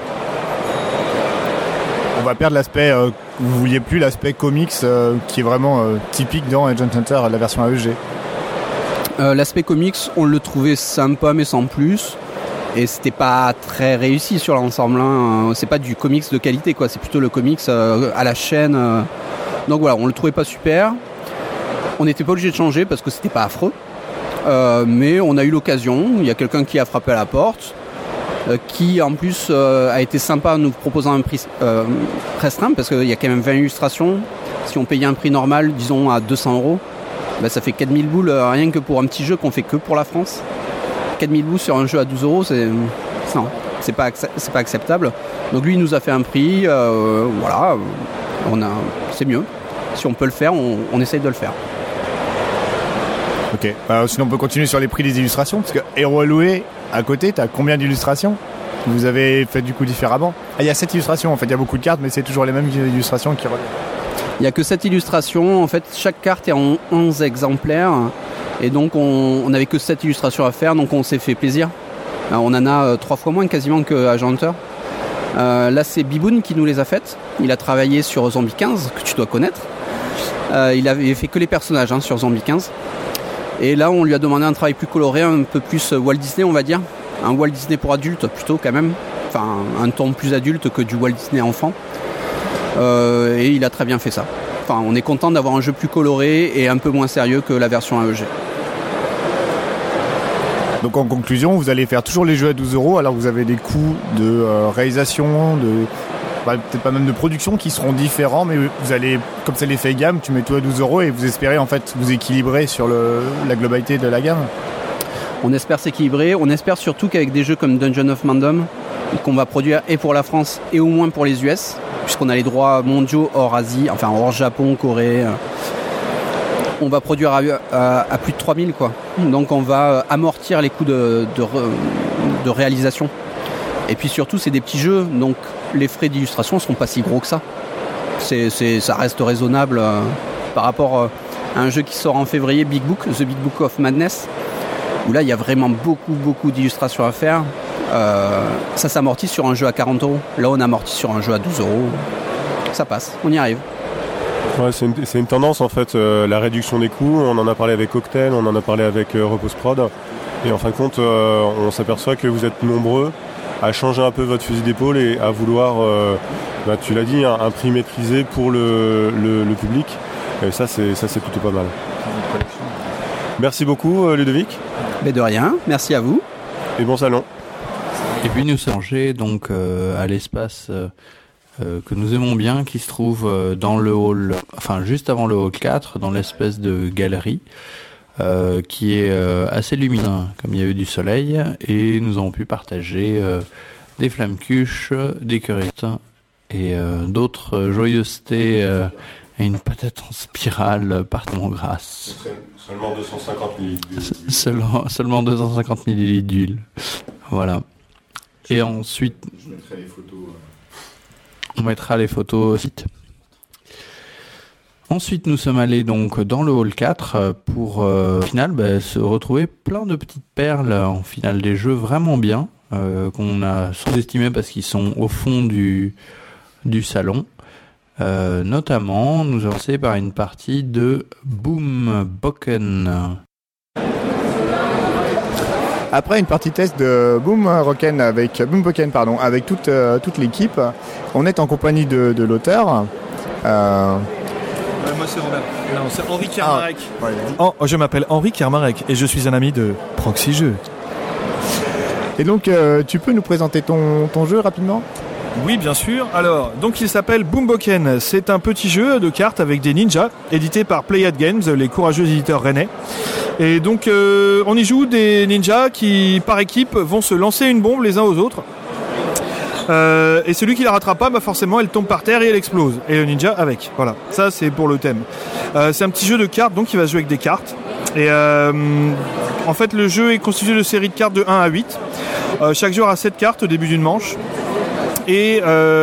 On va perdre l'aspect, vous vouliez plus l'aspect comics qui est vraiment typique dans Agent Hunter, la version AEG. L'aspect comics, on le trouvait sympa mais sans plus. Et c'était pas très réussi sur l'ensemble. C'est pas du comics de qualité quoi, c'est plutôt le comics à la chaîne. Donc voilà, on le trouvait pas super. On n'était pas obligé de changer parce que c'était pas affreux. Mais on a eu l'occasion, il y a quelqu'un qui a frappé à la porte, qui en plus a été sympa en nous proposant un prix restreint parce qu'il y a quand même 20 illustrations. Si on payait un prix normal, disons à 200 €, ça fait 4000 boules rien que pour un petit jeu qu'on fait que pour la France. 4000 boules sur un jeu à 12 €, c'est pas acceptable. Donc lui il nous a fait un prix, voilà, c'est mieux. Si on peut le faire, on essaye de le faire. Ok, sinon on peut continuer sur les prix des illustrations, parce que Hero Alloué, à côté, t'as combien d'illustrations ? Vous avez fait du coup différemment ? Il y a 7 illustrations en fait, il y a beaucoup de cartes, mais c'est toujours les mêmes illustrations qui reviennent. Il n'y a que 7 illustrations, en fait chaque carte est en 11 exemplaires, et donc on n'avait que 7 illustrations à faire, donc on s'est fait plaisir. On en a 3 fois moins quasiment que Agent Hunter. Là c'est Biboun qui nous les a faites, il a travaillé sur Zombie 15, que tu dois connaître. Il avait fait que les personnages sur Zombie 15. Et là on lui a demandé un travail plus coloré, un peu plus Walt Disney on va dire. Un Walt Disney pour adultes plutôt quand même. Enfin un ton plus adulte que du Walt Disney enfant. Et il a très bien fait ça. Enfin on est content d'avoir un jeu plus coloré et un peu moins sérieux que la version AEG. Donc en conclusion, vous allez faire toujours les jeux à 12 €, alors vous avez des coûts de réalisation, peut-être pas même de production, qui seront différents, mais vous allez, comme c'est l'effet gamme, tu mets tout à 12 € et vous espérez en fait vous équilibrer sur la globalité de la gamme. On espère s'équilibrer, on espère surtout qu'avec des jeux comme Dungeon of Mandom, qu'on va produire et pour la France et au moins pour les US, puisqu'on a les droits mondiaux hors Asie, enfin hors Japon, Corée. On va produire à plus de 3000 quoi. Donc on va amortir les coûts de réalisation. Et puis surtout c'est des petits jeux, donc les frais d'illustration ne seront pas si gros que ça. Ça reste raisonnable par rapport à un jeu qui sort en février, The Big Book of Madness, où là il y a vraiment beaucoup d'illustrations à faire. Ça s'amortit sur un jeu à 40 €. Là on amortit sur un jeu à 12 €. Ça passe, on y arrive. Ouais, c'est une tendance en fait, la réduction des coûts. On en a parlé avec Octane, on en a parlé avec Repose Prod. Et en fin de compte, on s'aperçoit que vous êtes nombreux à changer un peu votre fusil d'épaule et à vouloir, tu l'as dit, un prix maîtrisé pour le public. Et ça c'est plutôt pas mal. Merci beaucoup Ludovic. Mais de rien, merci à vous. Et bon salon. Et puis nous sommes rangés donc à l'espace que nous aimons bien, qui se trouve dans le hall, enfin juste avant le hall 4, dans l'espèce de galerie qui est assez lumineux, comme il y a eu du soleil, et nous avons pu partager des flammes-cuches, des curettes et d'autres joyeusetés et une patate en spirale parfaitement grasse. Seulement 250 millilitres. Seulement 250 millilitres d'huile. Voilà. Et ensuite, je mettrai les photos. On mettra les photos au site. Ensuite, nous sommes allés donc dans le hall 4 pour au final se retrouver plein de petites perles en finale des jeux vraiment bien, qu'on a sous-estimé parce qu'ils sont au fond du salon. Notamment, nous avons commencé par une partie de Boom Boken. Après une partie test de Boom Boken avec toute l'équipe, on est en compagnie de l'auteur. Moi c'est Robert. Non, c'est Henri Kermarek. Je m'appelle Henri Kermarek et je suis un ami de Proxy Jeux. Et donc tu peux nous présenter ton jeu rapidement ? Oui, bien sûr. Alors, donc il s'appelle Boom Boken. C'est un petit jeu de cartes avec des ninjas, édité par Playad Games, les courageux éditeurs rennais. Et donc, on y joue des ninjas qui, par équipe, vont se lancer une bombe les uns aux autres. Et celui qui la rattrape pas, forcément, elle tombe par terre et elle explose. Et le ninja avec. Voilà. Ça, c'est pour le thème. C'est un petit jeu de cartes, donc il va se jouer avec des cartes. Et en fait, le jeu est constitué de séries de cartes de 1 à 8. Chaque joueur a 7 cartes au début d'une manche. Et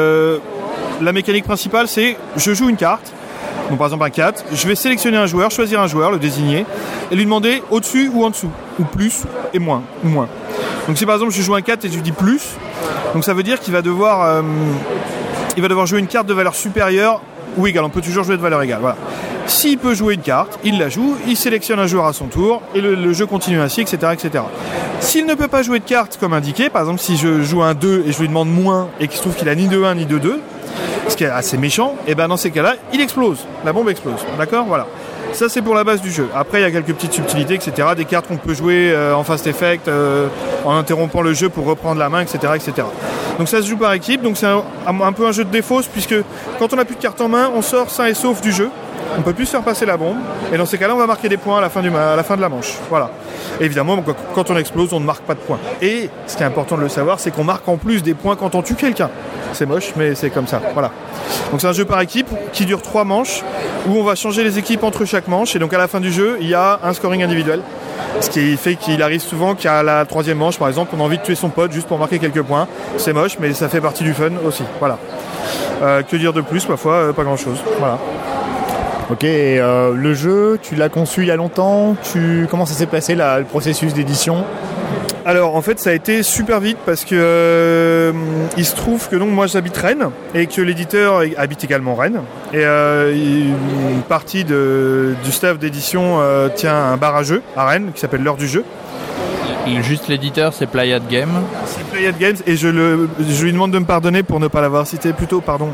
la mécanique principale, c'est je joue une carte, donc par exemple un 4, je vais sélectionner un joueur, choisir un joueur, le désigner, et lui demander au-dessus ou en dessous, ou plus et moins, ou moins. Donc si par exemple je joue un 4 et je lui dis plus, donc ça veut dire qu'il va devoir jouer une carte de valeur supérieure ou égale, on peut toujours jouer de valeur égale, voilà. S'il peut jouer une carte, il la joue, il sélectionne un joueur à son tour, et le jeu continue ainsi, etc., etc. S'il ne peut pas jouer de carte comme indiqué, par exemple si je joue un 2 et je lui demande moins, et qu'il se trouve qu'il a ni 2-1 ni 2-2, ce qui est assez méchant, et dans ces cas-là, il explose, la bombe explose, d'accord ? Voilà. Ça c'est pour la base du jeu. Après il y a quelques petites subtilités, etc. Des cartes qu'on peut jouer en fast effect, en interrompant le jeu pour reprendre la main, etc., etc. Donc ça se joue par équipe, donc c'est un peu un jeu de défausse, puisque quand on n'a plus de cartes en main, on sort sain et sauf du jeu. On peut plus se faire passer la bombe, et dans ces cas-là on va marquer des points à la fin de la manche. Voilà. Et évidemment quand on explose on ne marque pas de points. Et ce qui est important de le savoir, c'est qu'on marque en plus des points quand on tue quelqu'un. C'est moche mais c'est comme ça. Voilà. Donc c'est un jeu par équipe qui dure 3 manches, où on va changer les équipes entre chaque manche, et donc à la fin du jeu il y a un scoring individuel. Ce qui fait qu'il arrive souvent qu'à la 3e manche par exemple on a envie de tuer son pote juste pour marquer quelques points. C'est moche mais ça fait partie du fun aussi. Voilà. Que dire de plus, ma foi, pas grand chose. Voilà. Ok, et le jeu, tu l'as conçu il y a longtemps. Comment ça s'est passé là, le processus d'édition ? Alors en fait ça a été super vite parce que il se trouve que donc moi j'habite Rennes et que l'éditeur habite également Rennes, et une partie du staff d'édition tient un bar à jeux à Rennes qui s'appelle l'heure du jeu. Juste l'éditeur c'est Playad Games. C'est Playad Games et je lui demande de me pardonner pour ne pas l'avoir cité plus tôt, pardon.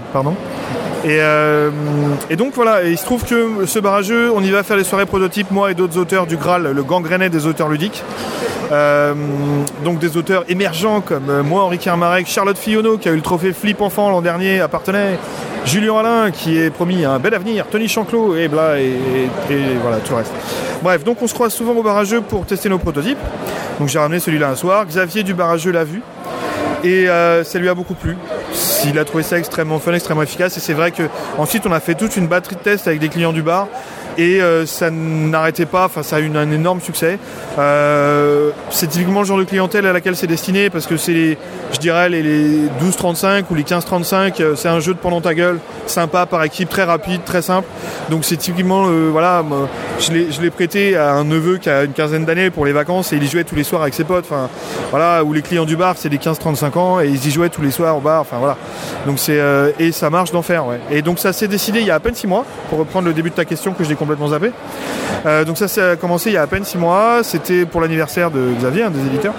Et donc voilà, et il se trouve que ce bar à jeux, on y va faire les soirées prototypes, moi et d'autres auteurs du Graal, le gang rennais des auteurs ludiques. Donc des auteurs émergents comme moi, Henri Kermarek, Charlotte Fillonneau qui a eu le trophée Flip Enfant l'an dernier à Parthenay, Julien Alain qui est promis un bel avenir, Tony Chanclot et voilà tout le reste. Bref, donc on se croise souvent au barrageux pour tester nos prototypes. Donc j'ai ramené celui-là un soir, Xavier du barrageux l'a vu et ça lui a beaucoup plu. Il a trouvé ça extrêmement fun, extrêmement efficace et c'est vrai que ensuite on a fait toute une batterie de tests avec des clients du bar. Et ça n'arrêtait pas, enfin ça a eu un énorme succès. C'est typiquement le genre de clientèle à laquelle c'est destiné parce que c'est les 12-35 ou les 15-35, c'est un jeu de pendant ta gueule, sympa par équipe, très rapide, très simple. Donc c'est typiquement, je l'ai prêté à un neveu qui a une quinzaine d'années pour les vacances et il y jouait tous les soirs avec ses potes. Enfin voilà, où les clients du bar c'est des 15-35 ans et ils y jouaient tous les soirs au bar. Enfin voilà. Donc et ça marche d'enfer. Ouais. Et donc ça s'est décidé il y a à peine 6 mois pour reprendre le début de ta question que j'ai complètement zappé. Donc ça a commencé il y a à peine 6 mois. C'était pour l'anniversaire de Xavier, un des éditeurs.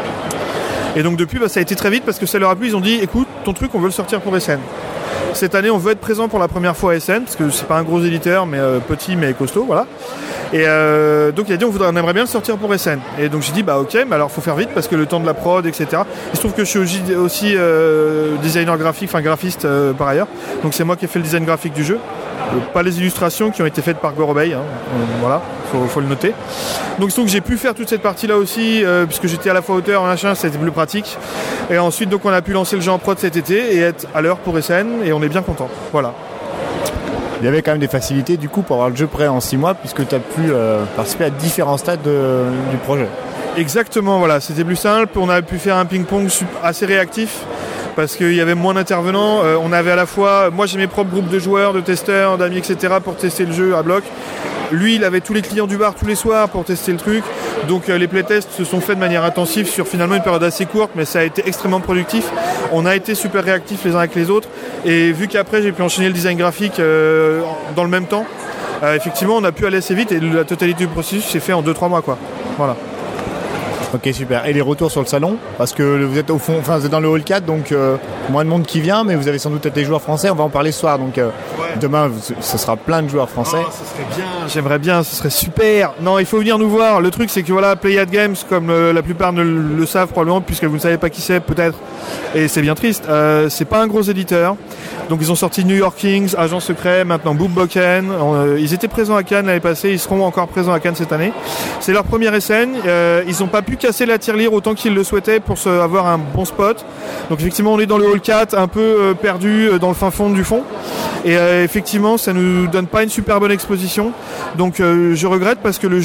Et donc depuis, ça a été très vite parce que ça leur a plu. Ils ont dit, écoute, ton truc, on veut le sortir pour SN. Cette année, on veut être présent pour la première fois à SN parce que c'est pas un gros éditeur, mais petit mais costaud, voilà. Et donc il a dit, on aimerait bien le sortir pour SN. Et donc j'ai dit, ok, mais alors faut faire vite parce que le temps de la prod, etc. Il se trouve que je suis aussi designer graphique, enfin graphiste par ailleurs. Donc c'est moi qui ai fait le design graphique du jeu. Pas les illustrations qui ont été faites par Gorobei, hein. Voilà, faut le noter. Donc j'ai pu faire toute cette partie-là aussi, puisque j'étais à la fois auteur, machin, c'était plus pratique. Et ensuite, donc on a pu lancer le jeu en prod cet été et être à l'heure pour SN, et on est bien content. Voilà. Il y avait quand même des facilités du coup pour avoir le jeu prêt en 6 mois, puisque tu as pu participer à différents stades du projet. Exactement, voilà, c'était plus simple. On a pu faire un ping-pong assez réactif. Parce qu'il y avait moins d'intervenants, on avait à la fois, moi j'ai mes propres groupes de joueurs, de testeurs, d'amis, etc. pour tester le jeu à bloc. Lui, il avait tous les clients du bar tous les soirs pour tester le truc. Donc les playtests se sont faits de manière intensive sur finalement une période assez courte, mais ça a été extrêmement productif. On a été super réactifs les uns avec les autres. Et vu qu'après j'ai pu enchaîner le design graphique dans le même temps, effectivement on a pu aller assez vite et la totalité du processus s'est fait en 2-3 mois, quoi. Voilà. Ok, super. Et les retours sur le salon, parce que vous êtes au fond, enfin vous êtes dans le hall 4, donc moins de monde qui vient, mais vous avez sans doute des joueurs français. On va en parler ce soir, donc demain ce sera plein de joueurs français. Oh, ce serait bien. J'aimerais bien, ce serait super. Non, il faut venir nous voir. Le truc c'est que voilà, Playad Games, comme la plupart ne le savent probablement, puisque vous ne savez pas qui c'est peut-être, et c'est bien triste. C'est pas un gros éditeur. Donc ils ont sorti New York Kings, Agent Secret, maintenant Boomboken. Ils étaient présents à Cannes l'année passée, ils seront encore présents à Cannes cette année. C'est leur première SN. Ils n'ont pas pu casser la tirelire autant qu'ils le souhaitaient pour avoir un bon spot. Donc effectivement on est dans le hall 4, un peu perdu dans le fin fond du fond. Et effectivement ça nous donne pas une super bonne exposition. Donc je regrette parce que le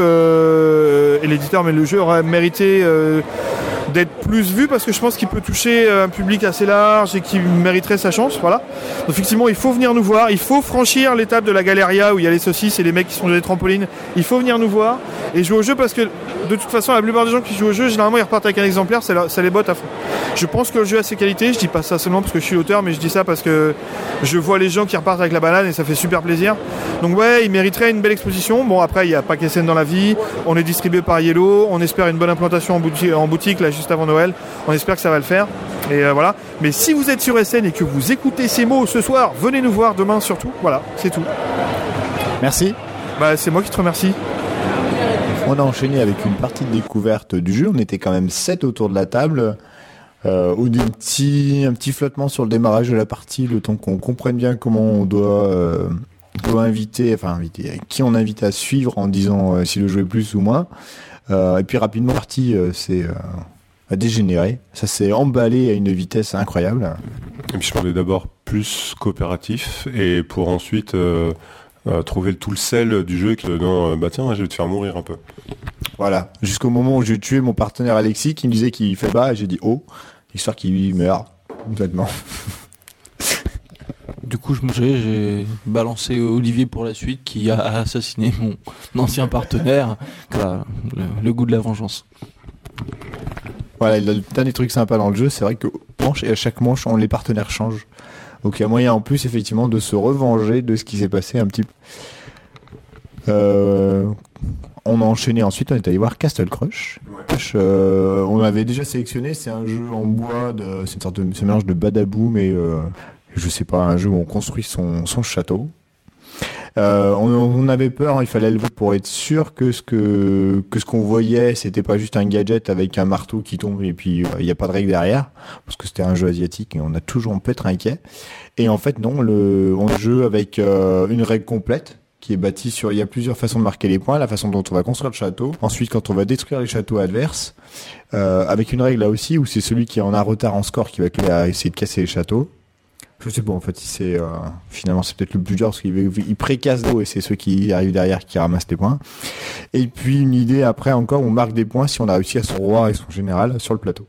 jeu et l'éditeur, mais le jeu aurait mérité d'être plus vu parce que je pense qu'il peut toucher un public assez large et qui mériterait sa chance. Voilà. Donc effectivement il faut venir nous voir, il faut franchir l'étape de la Galeria où il y a les saucisses et les mecs qui sont dans les trampolines. Il faut venir nous voir et jouer au jeu parce que de toute façon la plupart des gens qui jouent au jeu généralement ils repartent avec un exemplaire, ça les botte à fond. Je pense que le jeu a ses qualités, je dis pas ça seulement parce que je suis l'auteur, mais je dis ça parce que je vois les gens qui repartent avec la banane et ça fait super plaisir. Donc ouais, il mériterait une belle exposition. Bon après il n'y a pas qu'SN dans la vie, on est distribué par Yellow, on espère une bonne implantation en boutique là juste avant Noël, on espère que ça va le faire. Et voilà. Mais si vous êtes sur SN et que vous écoutez ces mots ce soir, venez nous voir demain surtout. Voilà, c'est tout. Merci. C'est moi qui te remercie. On a enchaîné avec une partie de découverte du jeu. On était quand même 7 autour de la table. Ou un petit flottement sur le démarrage de la partie, le temps qu'on comprenne bien comment on doit inviter, qui on invite à suivre en disant si le jeu est plus ou moins. Et puis rapidement, la partie a dégénéré. Ça s'est emballé à une vitesse incroyable. Et puis je parlais d'abord plus coopératif et pour ensuite trouver tout le sel du jeu que tiens, je vais te faire mourir un peu. Voilà, jusqu'au moment où j'ai tué mon partenaire Alexis qui me disait qu'il fait bas et j'ai dit oh, histoire qu'il meurt complètement. Du coup, j'ai balancé Olivier pour la suite qui a assassiné mon ancien partenaire. Voilà, le goût de la vengeance. Voilà, il y a plein des trucs sympas dans le jeu. C'est vrai que à chaque manche, les partenaires changent. Donc il y a moyen en plus effectivement de se revenger de ce qui s'est passé un petit peu. On a enchaîné ensuite, on est allé voir Castle Crush. Ouais. On avait déjà sélectionné, c'est un jeu en bois, c'est une sorte de mélange de Badaboom et je sais pas, un jeu où on construit son château. On avait peur, il fallait le voir pour être sûr que ce qu'on voyait, c'était pas juste un gadget avec un marteau qui tombe et puis il n'y a pas de règle derrière, parce que c'était un jeu asiatique et on peut être inquiet. Et en fait non, on joue avec une règle complète qui est bâtie sur, il y a plusieurs façons de marquer les points, la façon dont on va construire le château, ensuite quand on va détruire les châteaux adverses, avec une règle là aussi où c'est celui qui en a retard en score qui va essayer de casser les châteaux. Je sais pas, en fait, finalement, c'est peut-être le plus dur parce qu'il précasse l'eau et c'est ceux qui arrivent derrière qui ramassent les points. Et puis, une idée après encore, on marque des points si on a réussi à son roi et son général sur le plateau.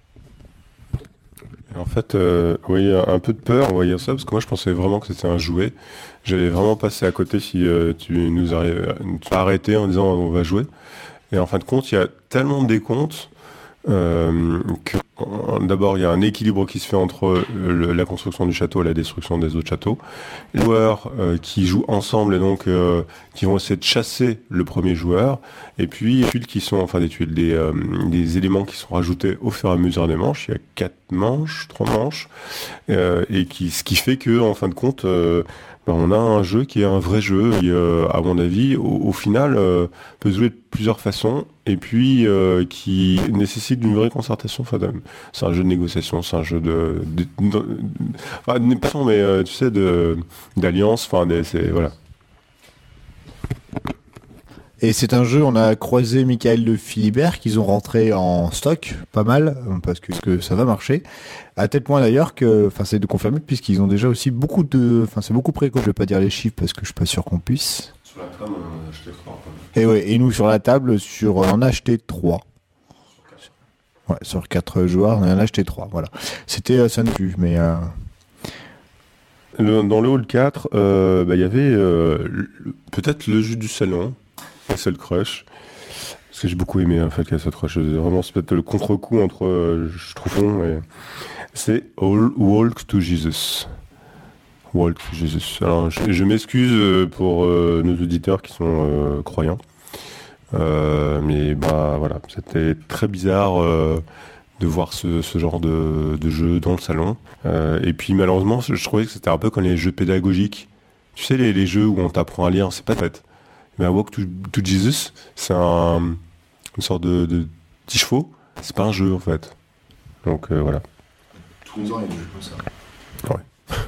En fait, oui, un peu de peur en voyant ça, parce que moi je pensais vraiment que c'était un jouet. J'allais vraiment passer à côté si tu nous as arrêté en disant on va jouer. Et en fin de compte, il y a tellement de décomptes que d'abord il y a un équilibre qui se fait entre la construction du château et la destruction des autres châteaux. Les joueurs qui jouent ensemble et donc qui vont essayer de chasser le premier joueur, et puis des tuiles qui sont, enfin des tuiles, des éléments qui sont rajoutés au fur et à mesure des manches. Il y a 3 manches, et ce qui fait que en fin de compte on a un jeu qui est un vrai jeu qui, à mon avis, au final, peut se jouer de plusieurs façons et puis qui nécessite une vraie concertation. Enfin, c'est un jeu de négociation, c'est un jeu tu sais, d'alliance. Enfin, voilà. Et c'est un jeu, on a croisé Michael de Philibert qu'ils ont rentré en stock, pas mal, parce que ça va marcher. À tel point d'ailleurs que, c'est de confirmer, puisqu'ils ont déjà aussi c'est beaucoup précoce, je vais pas dire les chiffres parce que je suis pas sûr qu'on puisse. Sur la table, on a acheté 3. Et nous sur la table, on en a acheté 3. Ouais, sur 4 joueurs, on en a acheté 3, voilà. C'était ça ne plus, mais... Dans le hall 4, il y avait peut-être le jeu du salon, Castle Crush, parce que j'ai beaucoup aimé en fait Castle Crush. Vraiment, c'est peut-être le contre-coup entre Schtroumpfon et c'est Walk to Jesus. Walk to Jesus. Alors, je m'excuse pour nos auditeurs qui sont croyants, mais voilà, c'était très bizarre de voir ce genre de jeu dans le salon. Et puis malheureusement, je trouvais que c'était un peu comme les jeux pédagogiques. Tu sais, les jeux où on t'apprend à lire, c'est pas fait. Mais Walk to Jesus, c'est une sorte de petit chevaux. C'est pas un jeu en fait. Donc voilà. Tous les ans, il y a des jeux comme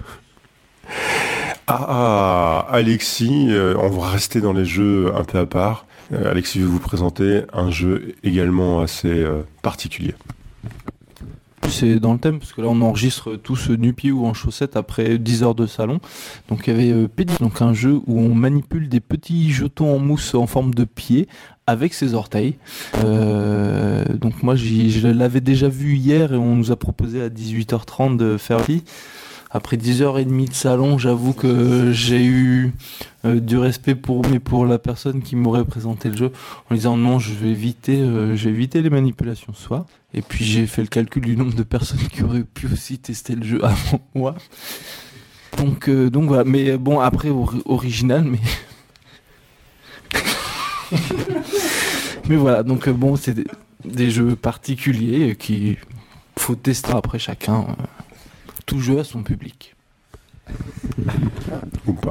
ça. Alexis, on va rester dans les jeux un peu à part. Alexis veut vous présenter un jeu également assez particulier. C'est dans le thème, parce que là on enregistre tous nu-pieds ou en chaussettes après 10 heures de salon. Donc il y avait Pédis, donc un jeu où on manipule des petits jetons en mousse en forme de pied avec ses orteils. Donc moi je l'avais déjà vu hier et on nous a proposé à 18h30 de faire lui. Après 10h30 de salon, j'avoue que j'ai eu du respect pour la personne qui m'aurait présenté le jeu, en disant non, je vais éviter les manipulations ce soir. Et puis j'ai fait le calcul du nombre de personnes qui auraient pu aussi tester le jeu avant moi. Donc voilà, mais bon, après original, mais mais voilà, donc bon, c'est des jeux particuliers qui faut tester après chacun. Tout jeu à son public. Ou pas.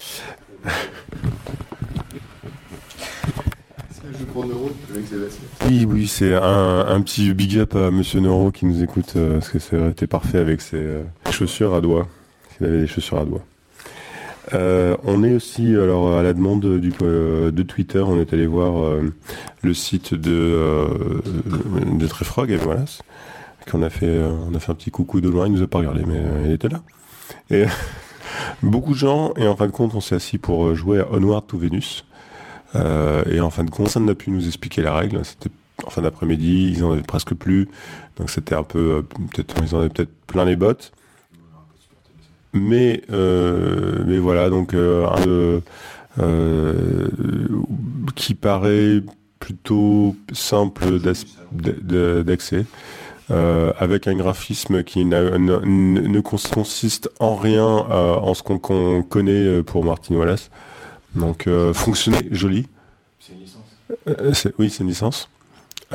C'est un jeu pour Neuro avec Sébastien. Oui, c'est un petit big up à Monsieur Neuro qui nous écoute, parce que ça aurait été parfait avec ses chaussures à doigts. Il avait des chaussures à doigts. On est aussi, alors à la demande de Twitter, on est allé voir le site de Trefrog et voilà. On a fait un petit coucou de loin, il nous a pas regardé, mais il était là. Et beaucoup de gens, et en fin de compte, on s'est assis pour jouer à Onward to Venus. Et en fin de compte, personne n'a pu nous expliquer la règle. C'était en fin d'après-midi, ils en avaient presque plus, donc c'était un peu, ils en avaient peut-être plein les bottes. Mais voilà, donc qui paraît plutôt simple d'accès. Avec un graphisme qui ne consiste en rien en ce qu'on connaît pour Martin Wallace. Donc fonctionner, joli. C'est une licence. Oui, c'est une licence.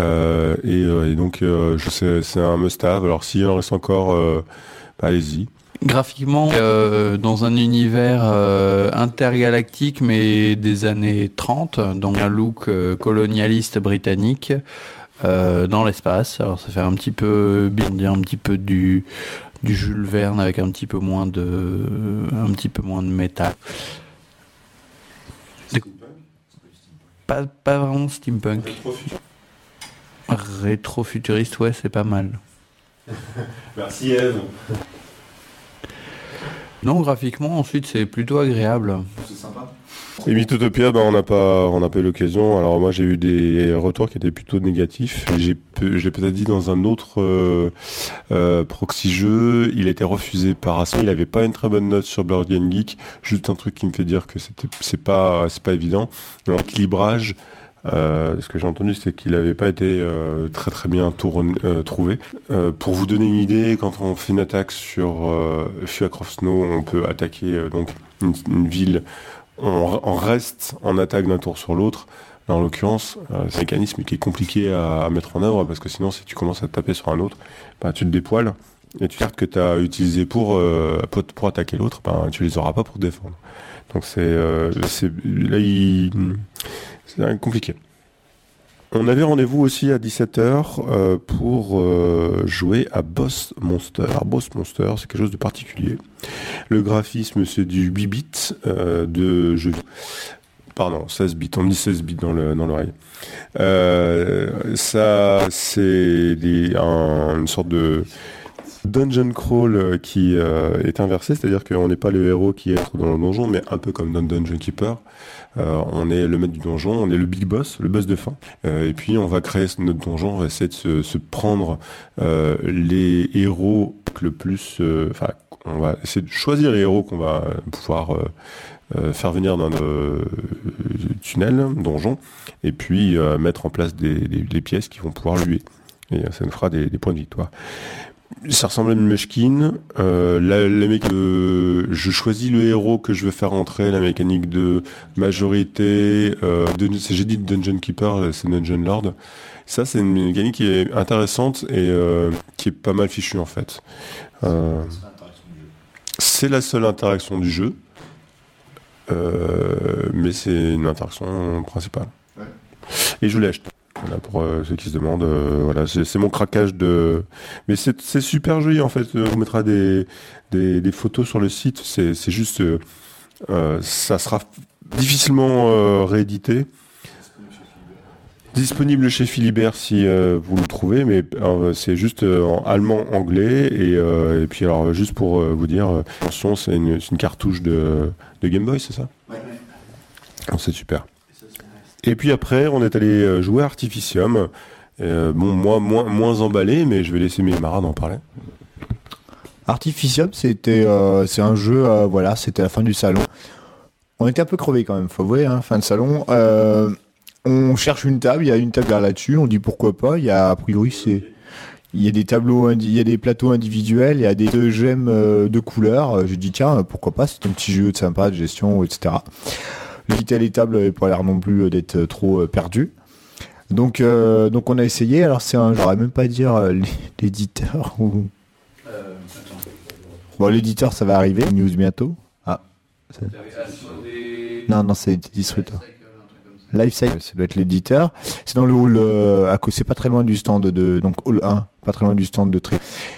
Et donc je sais, c'est un must-have. Alors s'il en reste encore, allez-y. Graphiquement, dans un univers intergalactique, mais des années 30, donc un look colonialiste britannique dans l'espace. Alors ça fait un petit peu, bien dire, un petit peu du Jules Verne avec un petit peu moins de métal. Pas vraiment steampunk. Rétro-futuriste, ouais, c'est pas mal. Merci Eve. Non, graphiquement, ensuite, c'est plutôt agréable. C'est sympa. Et Mythotopia, on n'a pas eu l'occasion. Alors moi, j'ai eu des retours qui étaient plutôt négatifs. Je l'ai peut-être dit dans un autre proxy jeu. Il a été refusé par Asmodee. Il n'avait pas une très bonne note sur Board Game Geek. Juste un truc qui me fait dire que c'est pas évident. L'équilibrage. Ce que j'ai entendu, c'est qu'il n'avait pas été très très bien trouvé. Pour vous donner une idée, quand on fait une attaque sur Fuacroft Snow, on peut attaquer donc une ville. On reste en attaque d'un tour sur l'autre. Là, en l'occurrence, c'est un mécanisme qui est compliqué à mettre en œuvre parce que sinon, si tu commences à taper sur un autre, tu te dépoiles et tu cartes que tu as utilisées pour attaquer l'autre, tu les auras pas pour défendre. Donc c'est compliqué. On avait rendez-vous aussi à 17h pour jouer à Boss Monster. Alors, Boss Monster, c'est quelque chose de particulier. Le graphisme, c'est du 8 bits de jeu. Pardon, 16 bits. On dit 16 bits dans l'oreille. Ça, c'est une sorte de dungeon crawl qui est inversé, c'est-à-dire qu'on n'est pas le héros qui est dans le donjon, mais un peu comme dans Dungeon Keeper. On est le maître du donjon, on est le big boss, le boss de fin. Et puis on va créer notre donjon, on va essayer de se prendre les héros le plus... on va essayer de choisir les héros qu'on va pouvoir faire venir dans nos tunnels, donjons, et puis mettre en place des pièces qui vont pouvoir lui. Et ça nous fera des points de victoire. Ça ressemble à une Munchkin. Je choisis le héros que je veux faire entrer, la mécanique de majorité. J'ai dit Dungeon Keeper, c'est Dungeon Lord. Ça, c'est une mécanique qui est intéressante et qui est pas mal fichue en fait. C'est la seule interaction du jeu, mais c'est une interaction principale. Ouais. Et je l'ai acheté. Voilà, pour ceux qui se demandent, voilà, c'est mon craquage de. Mais c'est super joli en fait. On vous mettra des photos sur le site. C'est juste, ça sera difficilement réédité. Disponible chez Philibert si vous le trouvez, mais c'est juste en allemand, anglais et puis alors juste pour vous dire, attention, c'est une cartouche de Game Boy, c'est ça ? Ouais. C'est super. Et puis après, on est allé jouer à Artificium. Moi, moins emballé, mais je vais laisser mes camarades en parler. Artificium, c'est un jeu, c'était la fin du salon. On était un peu crevés quand même, faut avouer, fin de salon. On cherche une table, il y a une table là-dessus, on dit pourquoi pas. Il y a, a priori, il y a des tableaux, il y a des plateaux individuels, il y a des gemmes de couleurs. J'ai dit tiens, pourquoi pas, c'est un petit jeu de sympa, de gestion, etc. Quitter les tables n'avait pas l'air non plus d'être trop perdu. Donc on a essayé. Alors c'est j'aurais même pas dire l'éditeur ou. Bon, l'éditeur ça va arriver. News bientôt. Ah. Non, c'est distributeur. Lifecycle, ça doit être l'éditeur. C'est dans le hall à côté. C'est pas très loin du stand donc hall 1, pas très loin du stand de tri.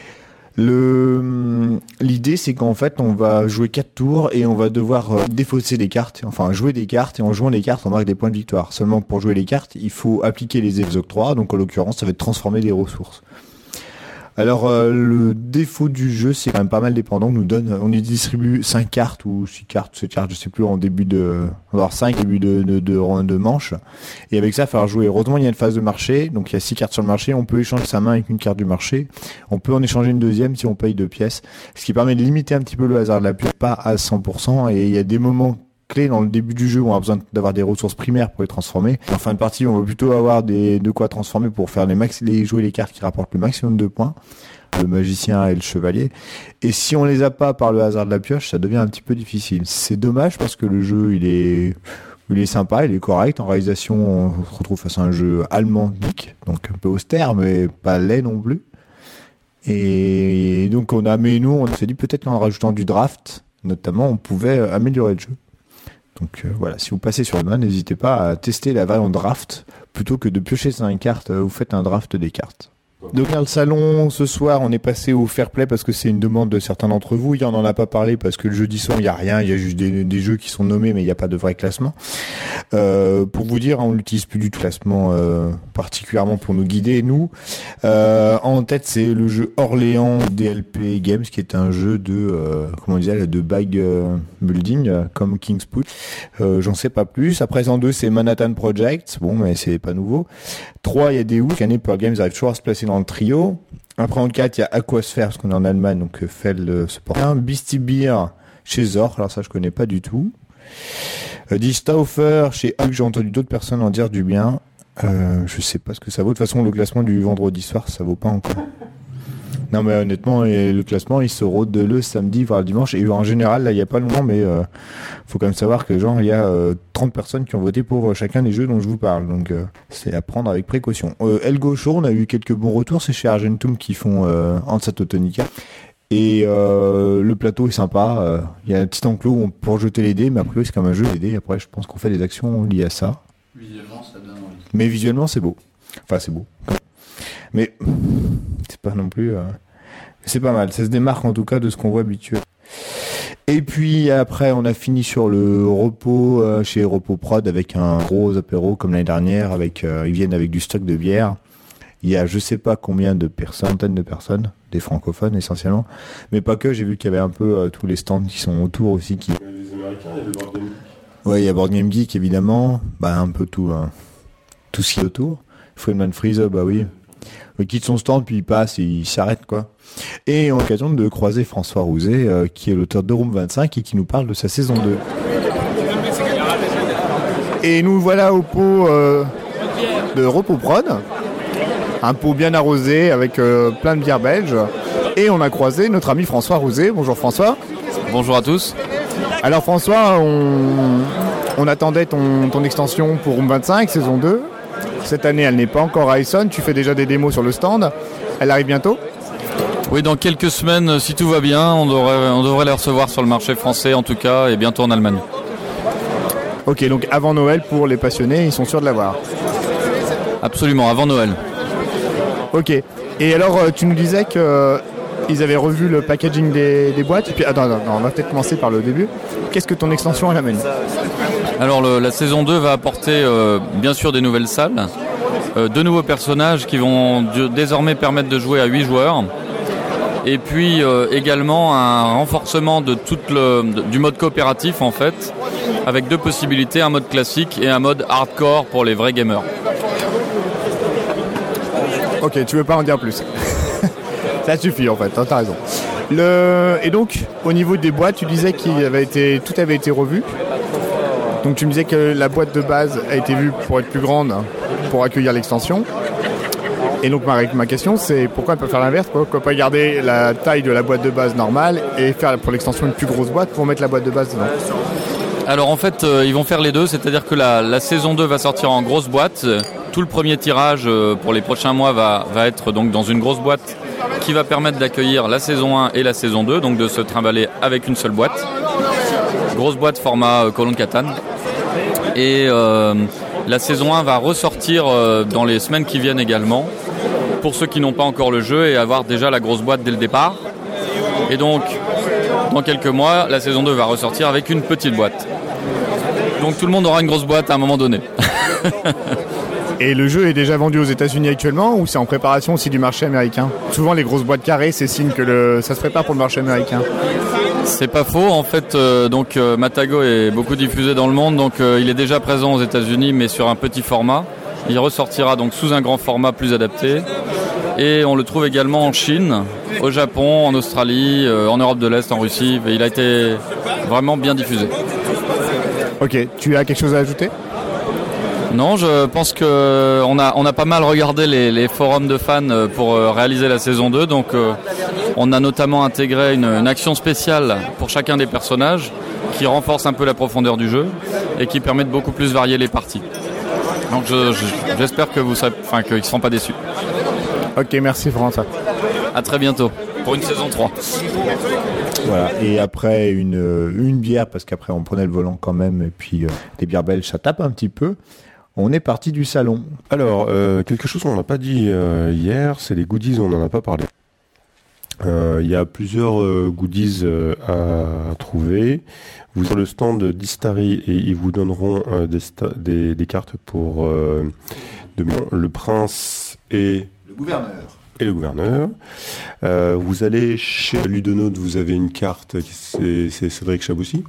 L'idée c'est qu'en fait on va jouer 4 tours et on va devoir défausser des cartes, enfin jouer des cartes, et en jouant les cartes on marque des points de victoire. Seulement pour jouer les cartes il faut appliquer les effets octrois, donc en l'occurrence ça va être transformer des ressources. Alors le défaut du jeu c'est quand même pas mal dépendant. On nous distribue 5 cartes ou 6 cartes, 7 cartes, je sais plus, en début de... On va avoir 5 début de manche. Et avec ça, il va falloir jouer. Heureusement, il y a une phase de marché. Donc il y a 6 cartes sur le marché. On peut échanger sa main avec une carte du marché. On peut en échanger une deuxième si on paye 2 pièces. Ce qui permet de limiter un petit peu le hasard de la pioche, pas à 100%. Et il y a des moments clés dans le début du jeu où on a besoin d'avoir des ressources primaires pour les transformer. En fin de partie, on va plutôt avoir de quoi transformer pour faire jouer les cartes qui rapportent le maximum de points, le magicien et le chevalier. Et si on les a pas par le hasard de la pioche, ça devient un petit peu difficile. C'est dommage parce que le jeu, il est sympa, il est correct. En réalisation, on se retrouve face à un jeu allemand, donc un peu austère, mais pas laid non plus. Et donc on s'est dit peut-être qu'en rajoutant du draft, notamment, on pouvait améliorer le jeu. Donc voilà, si vous passez sur le main, n'hésitez pas à tester la variante draft. Plutôt que de piocher 5 cartes, vous faites un draft des cartes. Donc dans le salon, ce soir, on est passé au fair play parce que c'est une demande de certains d'entre vous. Il y en a pas parlé parce que le jeudi soir, il y a rien, il y a juste des jeux qui sont nommés, mais il n'y a pas de vrai classement. Pour vous dire, on n'utilise plus du tout classement particulièrement pour nous guider. Nous, en tête, c'est le jeu Orléans DLP Games, qui est un jeu de bag building comme King's Put. J'en sais pas plus. Après, en 2, c'est Manhattan Project. Bon, mais c'est pas nouveau. 3, il y a des ouf. Pearl Games arrive toujours à se placer dans le trio. Après en 4, il y a Aquasphere, parce qu'on est en Allemagne, donc Fell se porte. Un Beastie Beer chez Zork, alors ça je connais pas du tout. Die Stauffer chez Hulk, j'ai entendu d'autres personnes en dire du bien. Je sais pas ce que ça vaut. De toute façon, le classement du vendredi soir, ça vaut pas encore. Non mais honnêtement, le classement il se rôde le samedi voire le dimanche, et en général là il y a pas longtemps, mais faut quand même savoir que genre il y a 30 personnes qui ont voté pour chacun des jeux dont je vous parle, donc c'est à prendre avec précaution. Elgo Show, on a eu quelques bons retours, c'est chez Argentum qui font Hansa Teutonica, et le plateau est sympa, il y a un petit enclos pour jeter les dés, mais après c'est comme un jeu les dés, après je pense qu'on fait des actions liées à ça. Visuellement ça donne envie. Mais visuellement c'est beau, enfin c'est beau. Mais c'est pas non plus... c'est pas mal, ça se démarque en tout cas de ce qu'on voit habituellement. Et puis après, on a fini sur le repos chez Repos Prod avec un gros apéro comme l'année dernière. Ils viennent avec du stock de bière. Il y a je sais pas combien de personnes, centaines de personnes, des francophones essentiellement. Mais pas que, j'ai vu qu'il y avait un peu tous les stands qui sont autour aussi. Les Américains, il y a le Board Game Geek. Ouais, il y a Board Game Geek évidemment. Un peu tout ce qui est autour. Friedman Freezer, bah oui. Il quitte son stand, puis il passe, et il s'arrête, quoi. Et en occasion de croiser François Rouzet, qui est l'auteur de Room 25 et qui nous parle de sa saison 2. Et nous voilà au pot de Repos Prod, un pot bien arrosé avec plein de bières belges. Et on a croisé notre ami François Rouzet. Bonjour François. Bonjour à tous. Alors François, on attendait ton extension pour Room 25, saison 2. Cette année, elle n'est pas encore à Essen. Tu fais déjà des démos sur le stand. Elle arrive bientôt ? Oui, dans quelques semaines, si tout va bien, on devrait la recevoir sur le marché français en tout cas, et bientôt en Allemagne. Ok, donc avant Noël, pour les passionnés, ils sont sûrs de l'avoir. Absolument, avant Noël. Ok. Et alors, tu nous disais qu'ils avaient revu le packaging des boîtes. Et puis, attends, on va peut-être commencer par le début. Qu'est-ce que ton extension elle amène ? Alors la saison 2 va apporter bien sûr des nouvelles salles, de nouveaux personnages qui vont désormais permettre de jouer à 8 joueurs, et puis également un renforcement de du mode coopératif en fait, avec 2 possibilités, un mode classique et un mode hardcore pour les vrais gamers. Ok, tu veux pas en dire plus. Ça suffit en fait, t'as raison. Et donc, au niveau des boîtes, tu disais tout avait été revu. Donc tu me disais que la boîte de base a été vue pour être plus grande, pour accueillir l'extension. Et donc ma question c'est pourquoi on peut faire l'inverse ? Pourquoi pas garder la taille de la boîte de base normale et faire pour l'extension une plus grosse boîte pour mettre la boîte de base dedans ? Alors en fait ils vont faire les deux, c'est-à-dire que la saison 2 va sortir en grosse boîte. Tout le premier tirage pour les prochains mois va être donc dans une grosse boîte qui va permettre d'accueillir la saison 1 et la saison 2, donc de se trimballer avec une seule boîte. Grosse boîte format Colon Catane. Et la saison 1 va ressortir dans les semaines qui viennent également, pour ceux qui n'ont pas encore le jeu et avoir déjà la grosse boîte dès le départ. Et donc, dans quelques mois, la saison 2 va ressortir avec une petite boîte. Donc tout le monde aura une grosse boîte à un moment donné. Et le jeu est déjà vendu aux États-Unis actuellement ou c'est en préparation aussi du marché américain ? Souvent les grosses boîtes carrées, c'est signe que ça se prépare pour le marché américain. C'est pas faux, en fait, Matago est beaucoup diffusé dans le monde, donc il est déjà présent aux États-Unis, mais sur un petit format. Il ressortira donc sous un grand format plus adapté. Et on le trouve également en Chine, au Japon, en Australie, en Europe de l'Est, en Russie. Et il a été vraiment bien diffusé. Ok, tu as quelque chose à ajouter ? Non, je pense qu'on a pas mal regardé les forums de fans pour réaliser la saison 2. Donc on a notamment intégré une action spéciale pour chacun des personnages qui renforce un peu la profondeur du jeu et qui permet de beaucoup plus varier les parties. Donc j'espère que qu'ils ne seront pas déçus. Ok, merci François. À très bientôt pour une saison 3. Voilà. Et après une bière, parce qu'après on prenait le volant quand même, et puis des bières belges, ça tape un petit peu. On est parti du salon. Alors, quelque chose qu'on n'a pas dit hier, c'est les goodies, on n'en a pas parlé. Il y a plusieurs goodies à trouver. Vous avez le stand d'Istari et ils vous donneront des cartes pour le prince et le gouverneur. Vous allez chez Ludonote, vous avez une carte, c'est Cédric Chaboussy.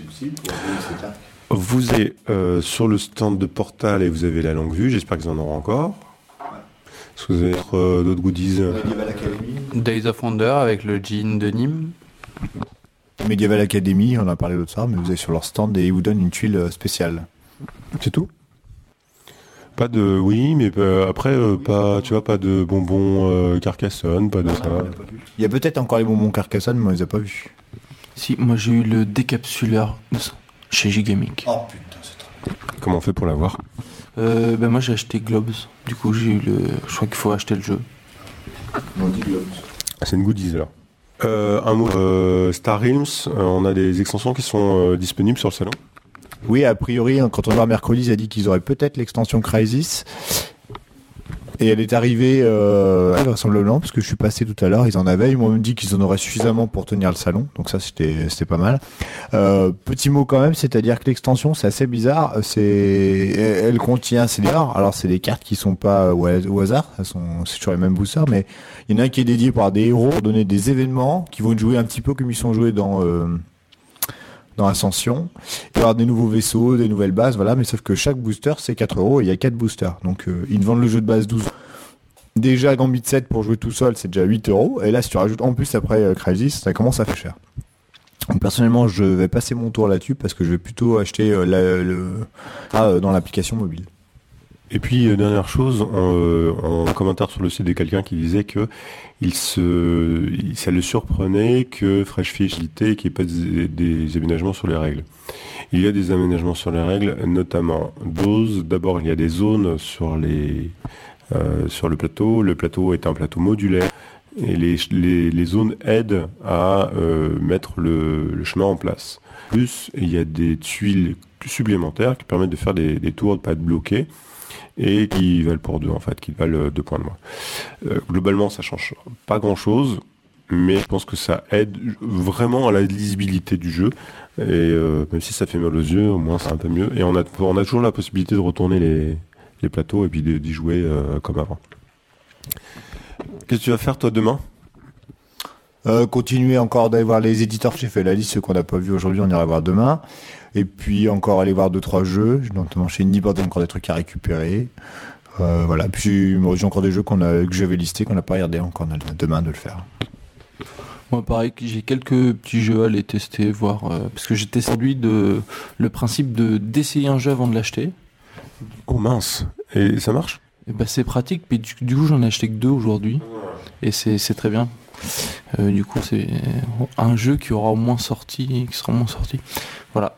Vous êtes sur le stand de Portal et vous avez la longue vue, j'espère qu'ils en auront encore. Est-ce que vous avez d'autres goodies? Days of Wonder avec le jean de Nîmes. Medieval Academy, on en a parlé l'autre soir, mais vous allez sur leur stand et ils vous donnent une tuile spéciale. C'est tout? Pas de... Oui, mais après, pas de bonbons Carcassonne, pas de ça. Il y a peut-être encore les bonbons Carcassonne, mais on les a pas vus. Si, moi j'ai eu le décapsuleur chez Gigamic. Oh putain, c'est trop bien. Comment on fait pour l'avoir? Moi j'ai acheté Globes. Du coup j'ai eu je crois qu'il faut acheter le jeu. C'est une goodies alors. Un mot, Star Realms, on a des extensions qui sont disponibles sur le salon. Oui, a priori, quand on va mercredi, ils ont dit qu'ils auraient peut-être l'extension Crysis. Et elle est arrivée vraisemblablement, parce que je suis passé tout à l'heure, ils en avaient, ils m'ont même dit qu'ils en auraient suffisamment pour tenir le salon, donc ça c'était pas mal. Petit mot quand même, c'est-à-dire que l'extension c'est assez bizarre, elle contient, c'est des cartes, alors c'est des cartes qui sont pas au hasard, c'est toujours les mêmes boosters, mais il y en a un qui est dédié par des héros pour donner des événements qui vont jouer un petit peu comme ils sont joués dans Ascension. Il va y avoir des nouveaux vaisseaux, des nouvelles bases, voilà, mais sauf que chaque booster c'est 4 € et il y a 4 boosters. Donc ils vendent le jeu de base 12. Déjà Gambit 7 pour jouer tout seul, c'est déjà 8 €. Et là si tu rajoutes en plus après Crysis, ça commence à faire cher. Donc, personnellement, je vais passer mon tour là-dessus parce que je vais plutôt acheter dans l'application mobile. Et puis, dernière chose, en commentaire sur le site de quelqu'un qui disait que ça le surprenait que Fresh Fish qu'il n'y ait pas des aménagements sur les règles. Il y a des aménagements sur les règles, notamment doses. D'abord, il y a des zones sur le plateau. Le plateau est un plateau modulaire. Et les zones aident à mettre le chemin en place. Plus, il y a des tuiles supplémentaires qui permettent de faire des tours, de ne pas être bloqués. Et qui valent pour 2 en fait, qui valent 2 points de moins. Globalement, ça change pas grand-chose, mais je pense que ça aide vraiment à la lisibilité du jeu. Et même si ça fait mal aux yeux, au moins c'est un peu mieux. Et on a toujours la possibilité de retourner les plateaux et puis d'y jouer comme avant. Qu'est-ce que tu vas faire toi demain? Continuer encore d'aller voir les éditeurs. J'ai fait la liste, ceux qu'on n'a pas vu aujourd'hui, on ira voir demain. Et puis encore aller voir 2-3 jeux, notamment chez Indie-Board, il y a encore des trucs à récupérer. Voilà. Puis j'ai encore des jeux que j'avais listés, qu'on n'a pas regardé encore. On a demain de le faire. Moi pareil, j'ai quelques petits jeux à les tester, voir parce que j'ai testé le principe d'essayer un jeu avant de l'acheter. Oh mince. Et ça marche? Et c'est pratique, mais du coup j'en ai acheté que 2 aujourd'hui. Et c'est très bien. Du coup c'est un jeu qui sera au moins sorti. Voilà.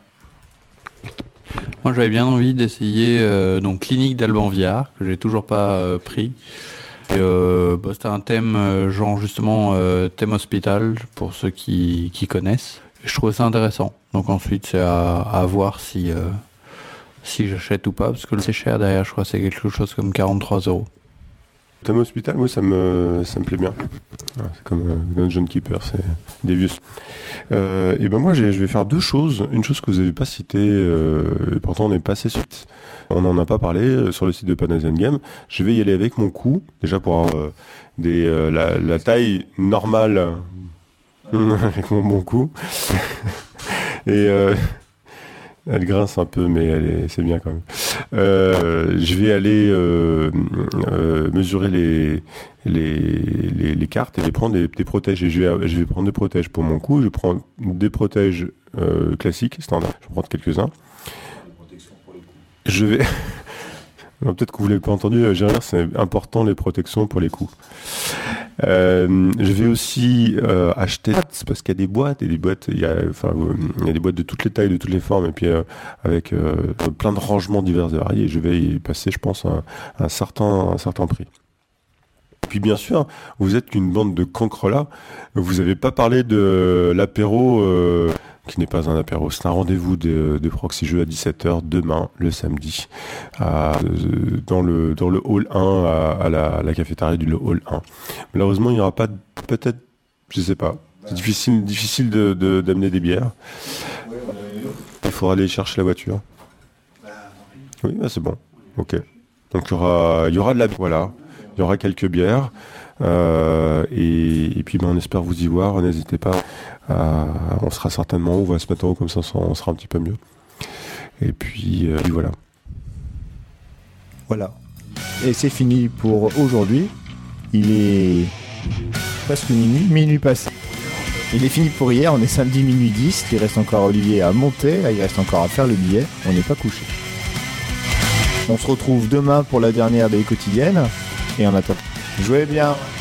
Moi j'avais bien envie d'essayer donc Clinique d'Alban Viard, que j'ai toujours pas pris. Et, c'était un thème genre justement thème hospital pour ceux qui connaissent. Et je trouvais ça intéressant. Donc ensuite c'est à voir si j'achète ou pas, parce que c'est cher derrière, je crois que c'est quelque chose comme 43 €. Thème hospital, moi ça me plaît bien. C'est comme Dungeon Keeper, c'est des vieux. Et ben moi je vais faire 2 choses. Une chose que vous n'avez pas citée, et pourtant on est passé suite. On n'en a pas parlé sur le site de Panasian Game. Je vais y aller avec mon coup, déjà pour avoir la taille normale avec mon bon coup. Et elle grince un peu, mais c'est bien quand même. Je vais aller mesurer les cartes et les prendre des protèges. Et je vais prendre des protèges pour mon coup. Je prends des protèges classiques, standard. Je vais prendre quelques-uns. Je vais... Alors, peut-être que vous ne l'avez pas entendu, Gérard, c'est important les protections pour les coups. Je vais aussi acheter, parce qu'il y a des boîtes et des boîtes, il y a des boîtes de toutes les tailles, de toutes les formes, et puis avec plein de rangements divers et variés. Je vais y passer, je pense, un certain prix. Et puis bien sûr, vous êtes une bande de cancrelats. Vous n'avez pas parlé de l'apéro, qui n'est pas un apéro. C'est un rendez-vous de Proxy Jeux à 17h demain, le samedi, dans le hall 1, à la cafétéria du hall 1. Malheureusement, il n'y aura pas, peut-être, je sais pas. C'est difficile d'amener des bières. Il faudra aller chercher la voiture. Oui, c'est bon. Ok. Donc il y aura de la, voilà. Il y aura quelques bières. Et puis on espère vous y voir. N'hésitez pas. On sera certainement, on va se mettre en haut comme ça, on sera un petit peu mieux. Et puis voilà. Voilà. Et c'est fini pour aujourd'hui. Il est presque minuit passé. Il est fini pour hier, on est samedi minuit 10. Il reste encore Olivier à monter, il reste encore à faire le billet. On n'est pas couché. On se retrouve demain pour la dernière des quotidiennes. Et en attendant, jouez bien.